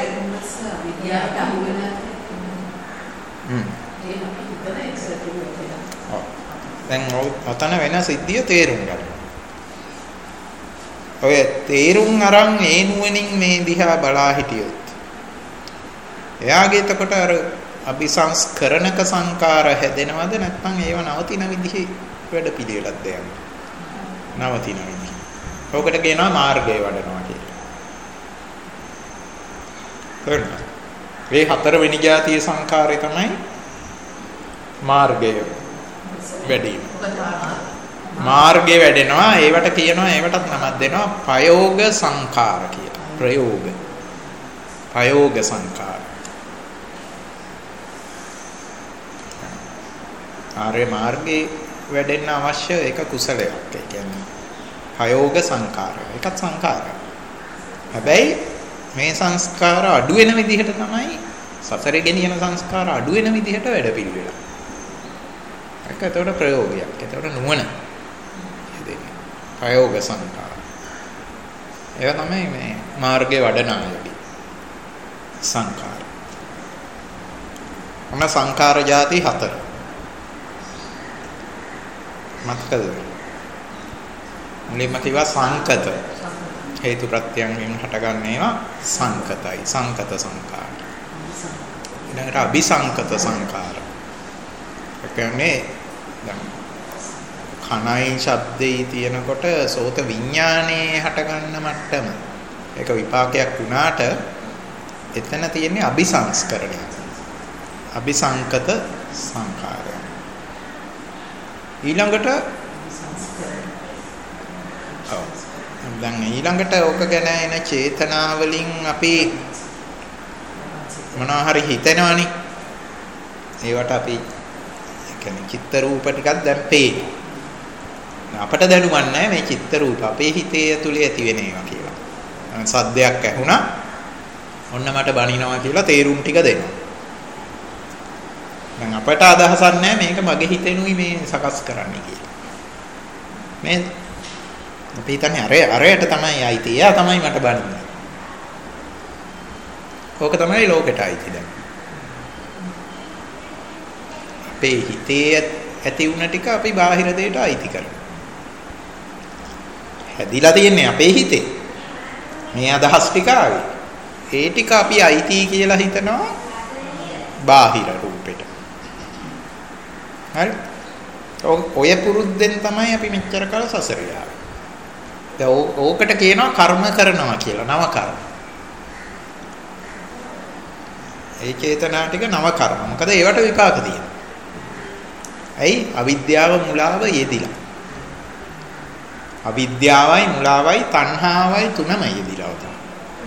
දැන් ඔතන වෙන සිද්ධිය තේරුම් ගන්න. ඔය තේරුම් අරන් ඒ නුවණින් මේ දිහා බලා හිටියොත් එයාගේ එතකොට අර අபிසංස්කරණක සංකාර හැදෙනවද නැත්නම් ඒව නවතින විදිහේ වැඩ පිළිවෙලක්ද යන්නේ? නවතින විදිහ. ඔකට කියනවා මාර්ගය වඩනවා කියලා. හරිද? මේ හතරවෙනි જાතිය සංකාරය තමයි මාර්ගය වැඩිම. මාර්ගය වැඩෙනවා ඒවට කියනවා ඒවටත් නමක් දෙනවා ප්‍රයෝග සංකාර කියලා. ප්‍රයෝග සංකාර. ආර්ය මාර්ගයේ වැඩෙන්න අවශ්‍ය එක කුසලයක්. ඒ කියන්නේ ප්‍රයෝග සංකාරය. ඒකත් සංකාරයක්. හැබැයි මේ සංස්කාර අඩු වෙන විදිහට තමයි සසරේ ගෙනියන සංස්කාර අඩු වෙන විදිහට වැඩ පිළිවෙල. ඒක ඒතකොට ප්‍රයෝගයක්. ඒතකොට නුවණ. ප්‍රයෝග සංකාර. ඒක තමයි මේ මාර්ගයේ වඩන අයගේ සංඛාර. මොන සංඛාර જાති 4. මතකද? මුලින්ම කිව්වා සංකත. හේතු ප්‍රත්‍යයෙන් හටගන්න ඒවා සංකතයි. සංකත සංඛාර. ඊළඟට අபிසංකත සංඛාර. ඒ කියන්නේ දැන් කනයි ශබ්දේ තියෙනකොට සෝත විඥානේ හටගන්න මට්ටම. ඒක විපාකයක් වුණාට එතන තියෙන්නේ අபிසංස්කරණය. අபிසංකත සංඛාරය. ඊළඟට දැන් ඊළඟට ඕක ගැන එන චේතනාවලින් අපි මොනවා හරි හිතනවනේ. ඒවට අපි කියන්නේ චිත්ත රූප ටිකක් දැන් පේනවා. අපට දැනුමක් නැහැ මේ චිත්ත රූප අපේ හිතේ ඇතුලේ ඇති වෙන ඒවා කියලා. සද්දයක් ඇහුණා ඔන්න මට බනිනවා කියලා තේරුම් ටික දෙනවා. දැන් අපට අදහසක් නැහැ මේක මගේ හිතෙනුයි මේ සකස් කරන්නේ කියලා. මේ අපි හිතන්නේ අරයට තමයි අයිති. එයා තමයි මට බනින්නේ. ඕක තමයි ලෝකෙට අයිති දැන්. අපේ හිතේ ඇති වුණ ටික අපි බාහිර දෙයට අයිති කරනවා. හැදිලා තියන්නේ අපේ හිතේ. මේ අදහස් ටික ආවේ. ඒ ටික අපි අයිති කියලා හිතනවා බාහිර රූපෙට. හරි? ඔය පුරුද්දෙන් තමයි අපි මෙච්චර කල් සසරේ ආවේ. දැන් ඕකට කියනවා කර්ම කරනවා කියලා. නව කර්ම. ඒ චේතනා ටික නව කර්ම. මොකද ඒවට විපාක තියෙනවා. ඇයි? අවිද්‍යාව මුලාව යෙදිලා. අවිද්‍යාවයි මුලාවයි තණ්හාවයි තුනම යෙදිලා තමයි.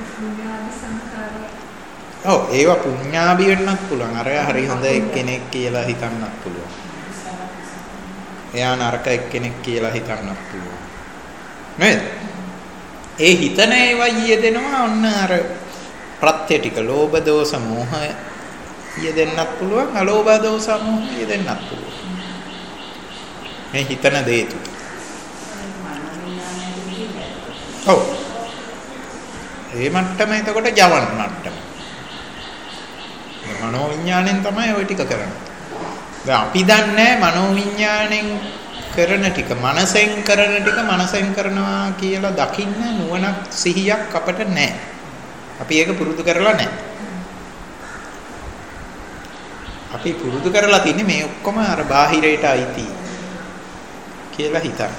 ඔව් ඒවා පුඤ්ඤාභි වෙන්නත් පුළුවන්. අරයා හරි හොඳ එක්කෙනෙක් කියලා හිතන්නත් පුළුවන්. එයා නරක එක්කෙනෙක් කියලා හිතන්නත් පුළුවන්. නේද? ඒ හිතන ඒවා යෙදෙනවා ඔන්න අර ප්‍රත්‍ය ටික ලෝභ දෝෂ මෝහ යෙදෙන්නත් පුළුවන්. අලෝභ දෝෂ මෝහ යෙදෙන්නත් පුළුවන්. මේ හිතන දේ තුල. ඔව්. ඒ මට්ටම එතකොට ජවන් මට්ටම. මනෝ විඥාණයෙන් තමයි ওই ටික කරන්නේ. දැන් අපි දන්නේ මනෝ විඥාණයෙන් කරන ටික, මනසෙන් කරන ටික මනසෙන් කරනවා කියලා දකින්න නුවණක් සිහියක් අපට නැහැ. අපි ඒක පුරුදු කරලා නැහැ. අපි පුරුදු කරලා තින්නේ මේ ඔක්කොම අර බාහිරයට අයිති කියලා හිතන්න.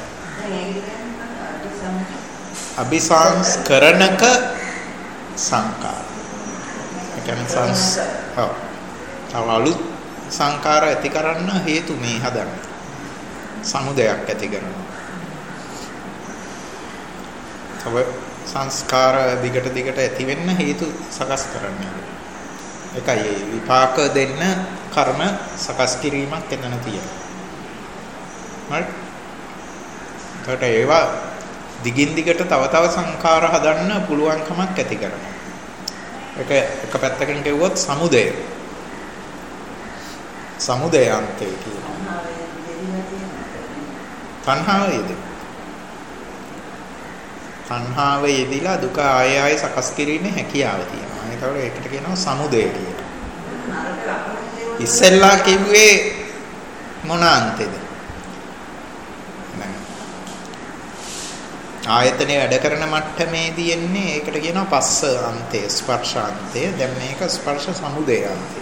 අபிසංස්කරණක සංකාර. ඒ කියන්නේ අලුත් සංකාර ඇති කරන්න හේතු මේ හදන්නේ. සමුදයක් ඇති කරනවා. තව සංස්කාර දිගට ඇති වෙන්න හේතු සකස් කරන්නේ. ඒකයි විපාක දෙන්න කර්ම සකස් කිරීමක් එතන තියෙනවා. හරි? ඒවා දිගින් දිගට තව සංඛාර හදන්න පුළුවන්කමක් ඇති කරනවා. ඒක එක පැත්තකින් කිව්වොත් සමුදය. සමුදයාන්තය කියනවා. තණ්හාවේද? තණ්හාවේදීලා දුක ආය ආය සකස් කිරීමේ හැකියාව තියෙනවා. ඒකට ඒකට කියනවා සමුදය කියලා. ඉස්සෙල්ලා කිව්වේ මොන අන්තේද? ආයතනේ වැඩ කරන මට්ටමේදී එන්නේ ඒකට කියනවා පස්ස අන්තය, ස්පර්ශ අන්තය. දැන් මේක ස්පර්ශ සමුදය අන්තය.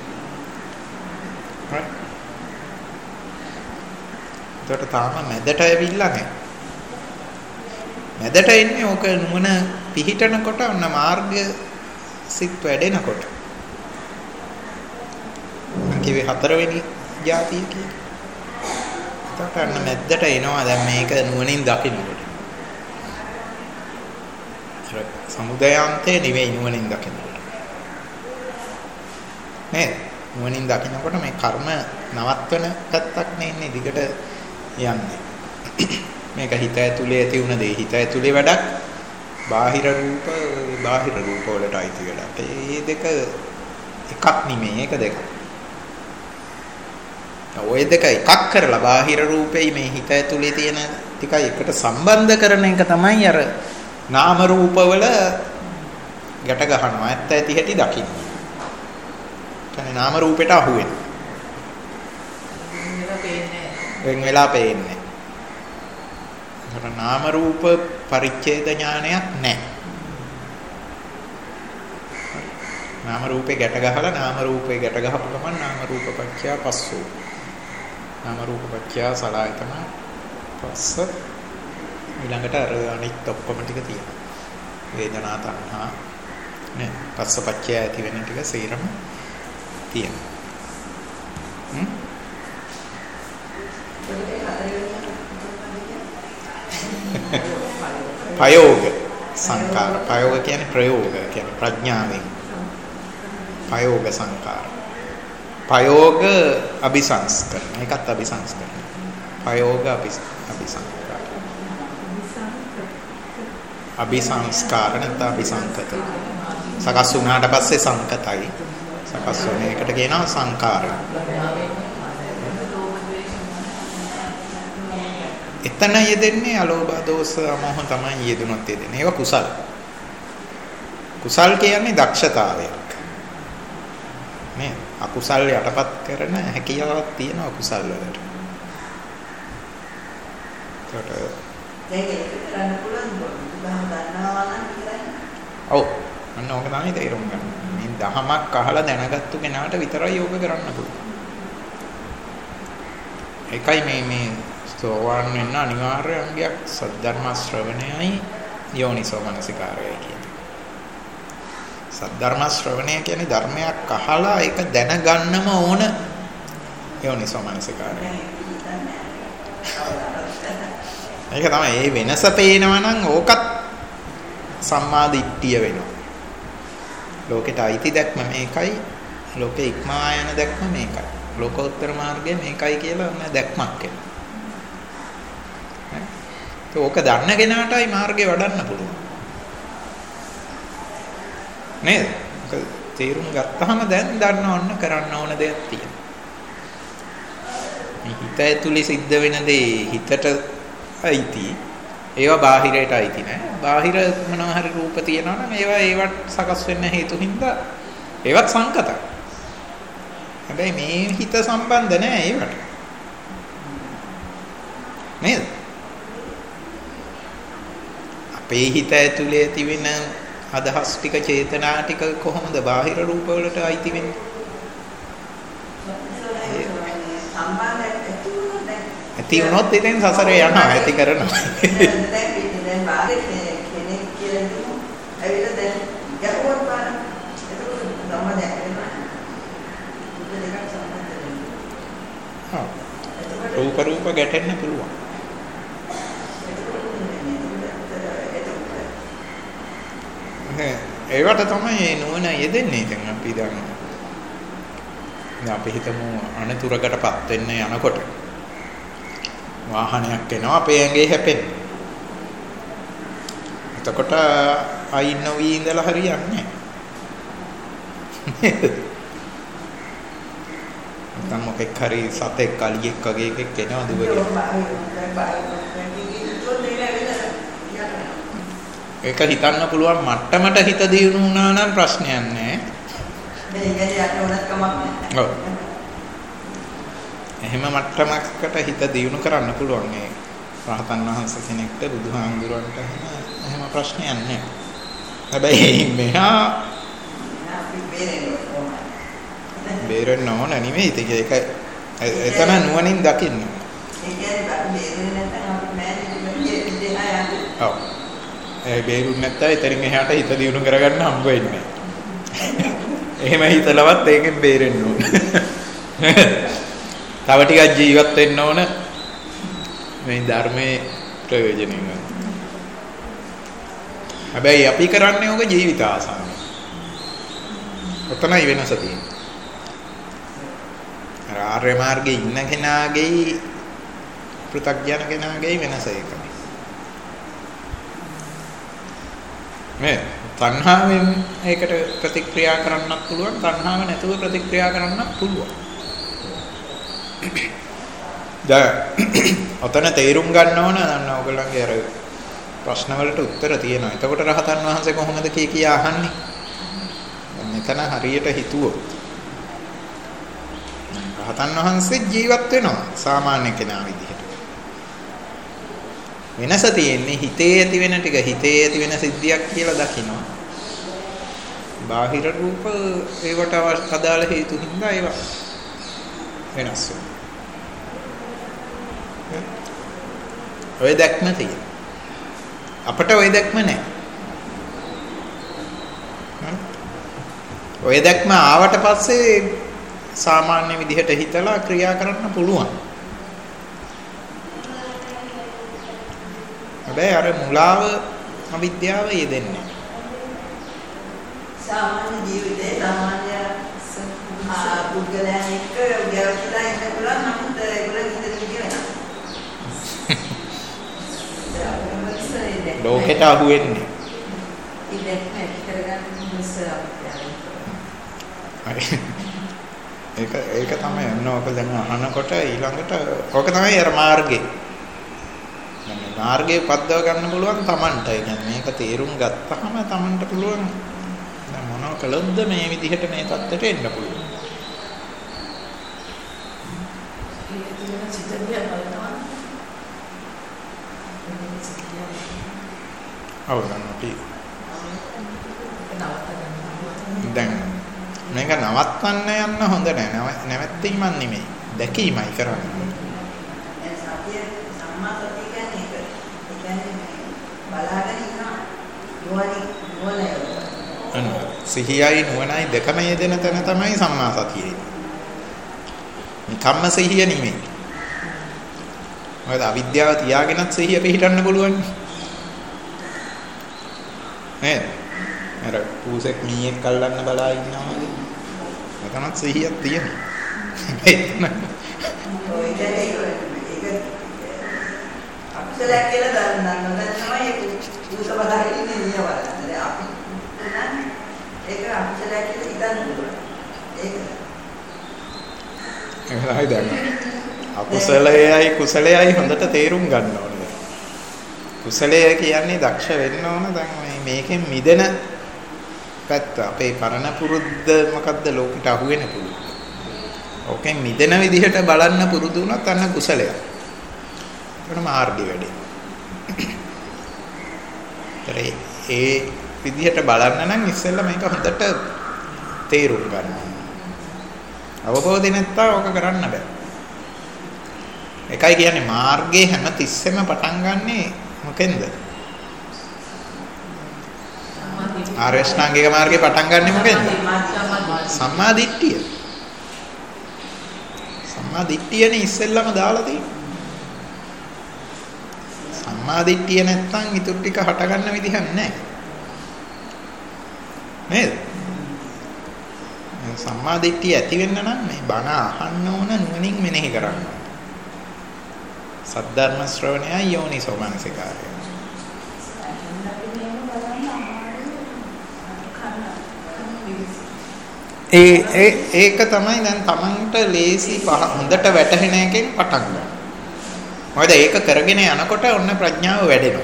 ඒකට තාම මැදට ඇවිල්ලා නැහැ. මැදට එන්නේ ඕක නුවණ පිහිටනකොට ඔන්න මාර්ගය සිත් වැඩෙනකොට. කිව්වේ හතරවෙනි જાතිය කියලා. ඒකට අන්න මැදට එනවා දැන් මේක නුවණින් දකින්නකොට. සමුදයාන්තේ නෙවෙයි නුවණින් දකින්නකොට. නේද? නුවණින් දකින්නකොට මේ කර්ම නවත්වන පැත්තක් නෙන්නේ දිගට යන්නේ. මේක හිත ඇතුලේ ඇති වුණ දේ හිත ඇතුලේ වැඩක්, බාහිර රූප වලට අයිති වැඩක්. මේ දෙක එකක් නෙමෙයි, ඒක දෙකක්. ඔය දෙක එකක් කරලා බාහිර රූපෙයි මේ හිත ඇතුලේ තියෙන ටිකයි එකට සම්බන්ධ කරන එක තමයි අර නාම රූපවල ගැට ගන්නවා. ඇත්ත ඇති හැටි දකින්න. කියන්නේ නාම රූපෙට අහු වෙන. වෙන වෙලා පේන්නේ. ඒකට නාම රූප පරිච්ඡේද ඥානයක් නැහැ. නාම රූපේ ගැට ගහලා නාම රූපේ ගැට ගහපු ගමන් නාම රූප පත්‍ය පස්සෝ. නාම රූප පත්‍ය සලආයතන පස්ස ඊළඟට අර අනිත් ඔක්කොම ටික තියෙනවා. වේදනා තණ්හා නේ පස්ස පත්‍ය ඇති වෙන ටික සේරම තියෙනවා. පයෝග සංකාර. පයෝග කියන්නේ ප්‍රයෝග කියන්නේ ප්‍රඥාවෙන්. පයෝග සංකාර. පයෝග අபிසංස්කරණ. ඒකත් අபிසංස්කරණ. පයෝග අபிසංස්කාර. අபிසංස්කාර නැත්නම් අபிසංකත. සකස් වුණාට පස්සේ සංකතයි. සකස් වෙන එකට කියනවා සංකාර. එතන යෙදෙන්නේ අලෝභ දෝෂ මොහ තමයි යෙදුනොත් යෙදෙන්නේ. ඒවා කුසල. කුසල් කියන්නේ දක්ෂතාවයක්. නේ අකුසල් යටපත් කරන හැකියාවක් තියෙනවා කුසල් වලට. ඒකට කරන්න පුළුවන් දහම දන්නවා නම් විතරයි. ඔව්. අන්න ඕක තමයි තේරුම් ගන්න. මේ දහමක් අහලා දැනගත්තු කෙනාට විතරයි යෝග කරන්න පුළුවන්. ඒකයි මේ සෝවාන් වෙන්න අනිවාර්ය අංගයක් සද්ධර්ම ශ්‍රවණයයි යෝනිසෝ මනසිකාරයයි කියන්නේ. සද්ධර්ම ශ්‍රවණය කියන්නේ ධර්මයක් අහලා ඒක දැනගන්නම ඕන යෝනිසෝ මනසිකාරය. ඒක තමයි මේ වෙනස පේනවා නම් ඕකත් සම්මා දිට්ඨිය වෙනවා. ලෝකෙට අයිති දැක්ම මේකයි, ලෝකෙ ඉක්මවා යන දැක්ම මේකයි. ලෝකෝත්තර මාර්ගය මේකයි කියලා ඔන්න දැක්මක් එනවා. ඕක දන්න කෙනාටයි මාර්ගේ වඩන්න පුළුවන්. නේද? ඒක තේරුම් ගත්තාම දැන් දන්න ඕන කරන්න ඕන දෙයක් තියෙනවා. මේ හිත ඇතුලේ සිද්ධ වෙන දේ හිතට අයිති. ඒවා බාහිරයට අයිති නෑ. බාහිර මොනවා හරි රූප තියෙනවා නම් ඒවට සකස් වෙන්න හේතු හින්දා ඒවත් සංකතයි. හැබැයි මේ හිත සම්බන්ධ නෑ ඒවට. නේද? අපේ හිත ඇතුලේ තිබෙන අදහස් ටික චේතනා ටික කොහොමද බාහිර රූප වලට අයිති වෙන්නේ? ඇති වුණොත් ඉතින් සසරේ යනවා ඇති කරනවා. දැන් බාහිර කෙනෙක් කියලා හිතමු. ඇවිල්ලා දැන් යකෝත් බලන්න. එතකොට ධම්ම දැක්කේනවා. දෙකක් සම්බන්ධ වෙනවා. රූප ගැටෙන්න පුළුවන්. ඒවට තමයි නුවණ යෙදෙන්නේ. දැන් අපි දන්නවා. දැන් අපි හිතමු අනතුරකටපත් වෙන්න යනකොට වාහනයක් එනවා අපේ ඇඟේ හැපෙන්නේ. එතකොට අයින් නොවි ඉඳලා හරියන්නේ නැහැ. නැත්නම් මොකෙක් හරි සතෙක් කලියෙක් වගේ එකෙක් එනවා දුවගෙන. ඒක හිතන්න පුළුවන් මට්ටමට හිත දියුණු වුණා නම් ප්‍රශ්නයක් නැහැ. මේක යට උනත් කමක් නැහැ. ඔව්. එහෙම මට්ටමකට හිත දියුණු කරන්න පුළුවන් මේ රහතන් වහන්සේ කෙනෙක්ට බුදුහාමුදුරන්ට එහෙම ප්‍රශ්නයක් නැහැ. හැබැයි මෙහා අපි බේරෙන්න ඕන නෙමෙයි. ඒක එතන නුවණින් දකින්න. ඒ කියන්නේ බේරෙන්නේ නැත්නම් අපි මෑණියෝ දෙහා යන්නේ. ඔව්. ඒ බේරුන්නේ නැත්නම් එතනින් එහාට හිත දියුණු කරගන්න හම්බ වෙන්නේ නැහැ. එහෙම හිතලවත් ඒකෙන් බේරෙන්න ඕන. තව ටිකක් ජීවත් වෙන්න ඕන මේ ධර්මයේ ප්‍රයෝජනෙ. හැබැයි අපි කරන්නේ ඔක ජීවිත ආසාවෙන්. ඔතනයි වෙනස තියෙන්නේ. ආර්ය මාර්ගයේ ඉන්න කෙනාගේ පෘථග්ජන කෙනාගේ වෙනස ඒකයි. මේ තණ්හාවෙන් ඒකට ප්‍රතික්‍රියා කරන්නත් පුළුවන්, තණ්හාව නැතුව ප්‍රතික්‍රියා කරන්නත් පුළුවන්. දැන් ඔතන තේරුම් ගන්න ඕන ඔයගොල්ලන්ගේ අර ප්‍රශ්න වලට උත්තර තියෙනවා. එතකොට රහතන් වහන්සේ කොහොමද කිය අහන්නේ? මෙතන හරියට හිතුවොත් රහතන් වහන්සේ ජීවත් වෙනවා සාමාන්‍ය කෙනා විදිහට. වෙනස තියෙන්නේ හිතේ ඇති වෙන ටික හිතේ ඇති වෙන සිද්ධියක් කියලා දකිනවා. බාහිර රූප ඒවට අදාළ හේතු හින්දා ඒවා වෙනස් වෙනවා. ඔය දැක්ම තියෙනවා. අපට ඔය දැක්ම නැහැ. ඔය දැක්ම ආවට පස්සේ සාමාන්‍ය විදිහට හිතලා ක්‍රියා කරන්න පුළුවන්. හැබැයි අර මුලාව අවිද්‍යාව යෙදෙන්නේ. සාමාන්‍ය ජීවිතේ සාමාන්‍ය පුද්ගලයන් එක්ක උදෑවලා ඉන්න පුළුවන් නමුත් ඒගොල්ලෝ හිතේ වෙනවා. ලෝකෙට අහු වෙන්නේ. ඉතින් ඒක කරගන්න ඉස්සරහ. ඒක තමයි ඔක දැන් අහනකොට ඊළඟට ඕක තමයි අර මාර්ගේ. දැන් මාර්ගේ පද්දව ගන්න පුළුවන් Tamanට. ඒ කියන්නේ මේක තේරුම් ගත්තාම Tamanට පුළුවන් දැන් මොනව කළොත්ද මේ විදිහට මේ தත්තට එන්න පුළුවන්. දැන් මේක නවත්තන්න යන්න හොඳ නෑ. නැවැත්වීමක් නෙමෙයි. දැකීමයි කරන්නේ. ඒ සතිය සම්මා සතිය කියන්නේ ඒක. ඒ කියන්නේ බලාගෙන ඉන්න සිහියයි නුවණයි දෙකම යෙදෙන තැන තමයි සම්මා සතිය. නිකම්ම සිහිය නෙමෙයි. මොකද අවිද්‍යාව තියාගෙනත් සිහිය පිහිටන්න පුළුවන්. නේද? අර පූසෙක් මීයක් කල්ලන්න බලා ඉන්නවා වගේ. එතනත් සිහියක් තියෙනවා. ඔය ඒක අපසලක් කියලා දන්නවා. දැන් තමයි පූස බලාගෙන ඉන්නේ නියවල. අපි නන්නේ ඒක අපසලක් කියලා ඉඳන් පුළුවන්. ඒකයි දැන් අකුසලයයි කුසලයයි හොඳට තේරුම් ගන්න ඕනේ. කුසලය කියන්නේ දක්ෂ වෙන්න ඕන. දැන් මේකෙන් මිදෙන පැත්ත අපේ පරණ පුරුද්ද මොකද්ද ලෝකෙට අහු වෙන පුරුද්ද. ඕකෙන් මිදෙන විදිහට බලන්න පුරුදු වුණත් අන්න කුසලයක්. ඒක මාර්ගය වැඩේ. ඒ විදිහට බලන්න නම් ඉස්සෙල්ලා මේක හොඳට තේරුම් ගන්න. අවබෝධය නැත්තම් ඕක කරන්න බෑ. එකයි කියන්නේ මාර්ගයේ හැම තිස්සෙම පටන් ගන්නෙ මොකෙන්ද? ආර්යශ්‍රාංගික මාර්ගේ පටන් ගන්නෙ මොකෙන්ද? සම්මා දිට්ඨිය. සම්මා දිට්ඨියනේ ඉස්සෙල්ලම දාලා තියෙන්නේ. සම්මා දිට්ඨිය නැත්තම් ඊටු ටික හට ගන්න විදිහක් නැහැ. නේද? සම්මා දිට්ඨිය ඇති වෙන්න නම් මේ බණ අහන්න ඕන නුවණින් මෙනෙහි කරන්න. සද්ධර්ම ශ්‍රවණයයි යෝනිසෝ මනසිකාරය. ඒක තමයි දැන් Tamanට ලේසි හොඳට වැටහෙන එකෙන් පටන් ගන්න. මොකද ඒක කරගෙන යනකොට ඔන්න ප්‍රඥාව වැඩෙනවා.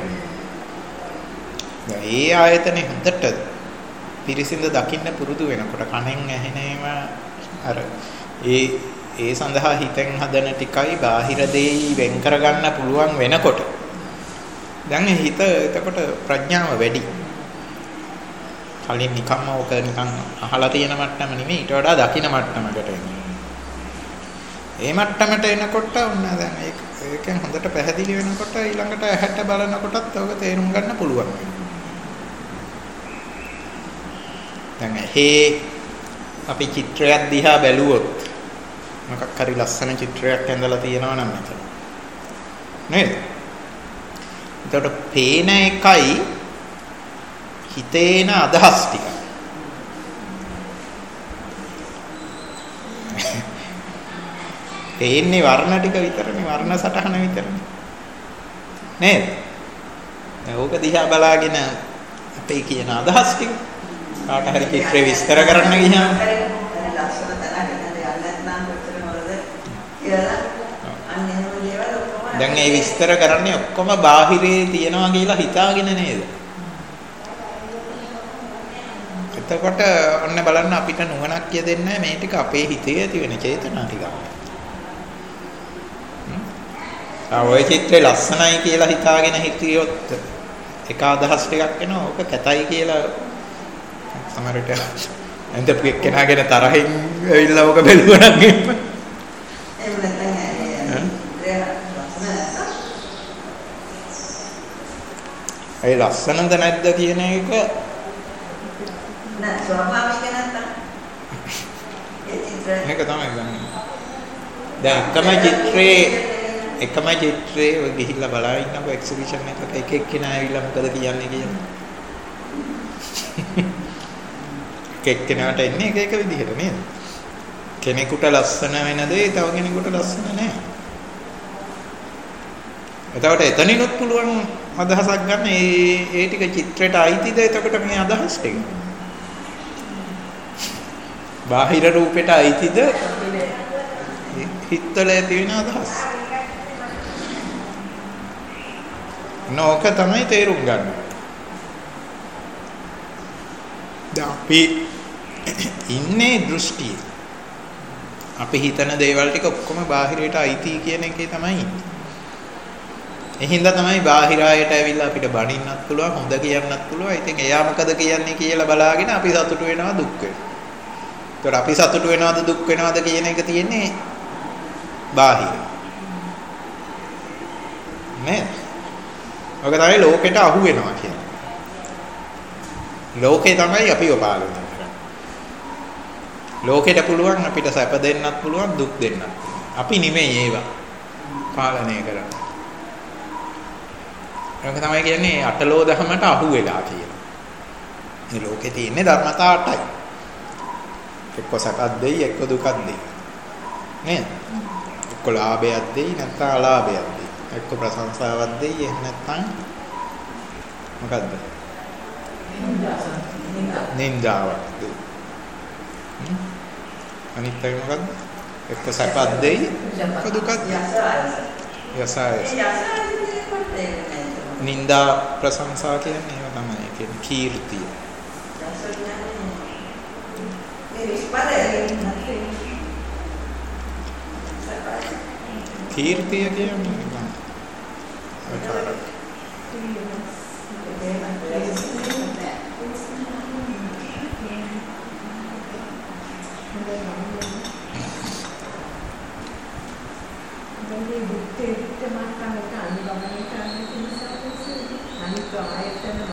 ඒ ආයතනේ හොඳට පිරිසිඳ දකින්න පුරුදු වෙනකොට කණෙන් ඇහෙන ඒවා අර ඒ සඳහා හිතෙන් හදන ටිකයි බාහිර දෙයි වෙන් කරගන්න පුළුවන් වෙනකොට දැන් හිත එතකොට ප්‍රඥාව වැඩි. කලින් නිකම්ම ඔක නිකන් අහලා තියෙන මට්ටම නෙමෙයි ඊට වඩා දකින්න මට්ටමකට එන්නේ. ඒ මට්ටමට එනකොට ඔන්න දැන් ඒකෙන් හොඳට පැහැදිලි වෙනකොට ඊළඟට ඇහැට බලනකොටත් ඔක තේරුම් ගන්න පුළුවන්. දැන් අපි චිත්‍රයක් දිහා බැලුවොත් මොකක් හරි ලස්සන චිත්‍රයක් ඇඳලා තියෙනවා නම් මෙතන නේද? එතකොට පේන එකයි හිතේන අදහස් ටික. පේන්නේ වර්ණ ටික විතරනේ, වර්ණ සටහන විතරනේ. නේද? ඕක දිහා බලාගෙන අපේ කියන අදහස් ටික කාට හරි චිත්‍රය විස්තර කරන්න ගියාම ලස්සන තැනකට යන්න නැත්නම් කොච්චර මොකද කියලා අන්න එහෙම දේවල් ඔක්කොම දැන් මේ විස්තර කරන්නේ ඔක්කොම බාහිරේ තියනවා කියලා හිතාගෙන නේද? එතකොට ඔන්න බලන්න අපිට නුවණක් කියදෙන්නේ මේ ටික අපේ හිතේ ඇති වෙන චේතනා ටික. ඔය චිත්‍රය ලස්සනයි කියලා හිතාගෙන හිටියොත් එක අදහස් ටිකක් එනවා. ඕක කැතයි කියලා සමහරට එන්දපු එක්කෙනාගෙන තරහින් ඇවිල්ලා ඕක බැලුවා නම් එහෙම. ඒ ලස්සනද නැද්ද කියන එක නෑ ස්වභාවික නැත්තම් මේක තමයි ගන්නේ. දැන් එකම චිත්‍රයේ ඔය ගිහිල්ලා බලා ඉන්නකො එක්සිබිෂන් එකක එක එක්කෙනා ඇවිල්ලා මොකද කියන්නේ කියලා. එක එක්කෙනාට එන්නේ එක විදිහට නේද? කෙනෙකුට ලස්සන වෙන දේ තව කෙනෙකුට ලස්සන නැහැ. එතකොට එතනිනුත් පුළුවන් අදහසක් ගන්න ඒ ටික චිත්‍රයට අයිතිද එතකොට මේ අදහස් ටික? බාහිර රූපෙට අයිතිද? හිතවල ඇති වෙන අදහස්. නෝක තමයි තේරුම් ගන්න. දැන් අපි ඉන්නේ දෘෂ්ටිය. අපි හිතන දේවල් ටික ඔක්කොම බාහිරයට අයිති කියන එකේ තමයි ඉන්නේ. එහින්දා තමයි බාහිර ආයයට ඇවිල්ලා අපිට බනින්නත් පුළුවන්, හොඳ කියන්නත් පුළුවන්. ඉතින් එයා මොකද කියන්නේ කියලා බලාගෙන අපි සතුටු වෙනවා, දුක් වෙනවා. ඒතකොට අපි සතුටු වෙනවද දුක් වෙනවද කියන එක තියෙන්නේ බාහිර. නේ? ඔක තමයි ලෝකෙට අහු වෙනවා කියන්නේ. ලෝකේ තමයි අපිව පාලනය කරන්නේ. ලෝකෙට පුළුවන් අපිට සැප දෙන්නත් පුළුවන්, දුක් දෙන්නත්. අපි නෙමෙයි ඒවා පාලනය කරන්නේ. ඒක තමයි කියන්නේ අටලෝ දහමට අහු වෙලා කියලා. මේ ලෝකේ තියෙන්නේ ධර්මතා 8යි. එක්ක සැපක් දෙයි, එක්ක දුකක් දෙයි. නේද? එක්ක ලාභයක් දෙයි, නැත්නම් අලාභයක් දෙයි. එක්ක ප්‍රශංසාවක් දෙයි, එහෙම නැත්නම් මොකද්ද? නින්දාවක් දෙයි. අනිත් එක මොකද්ද? එක්ක සැපක් දෙයි, එක්ක දුකක් දෙයි. යසාය. නින්දා ප්‍රශංසා කියන්නේ ඒවා තමයි. ඒ කියන්නේ කීර්තිය. කීර්තිය කියන්නේ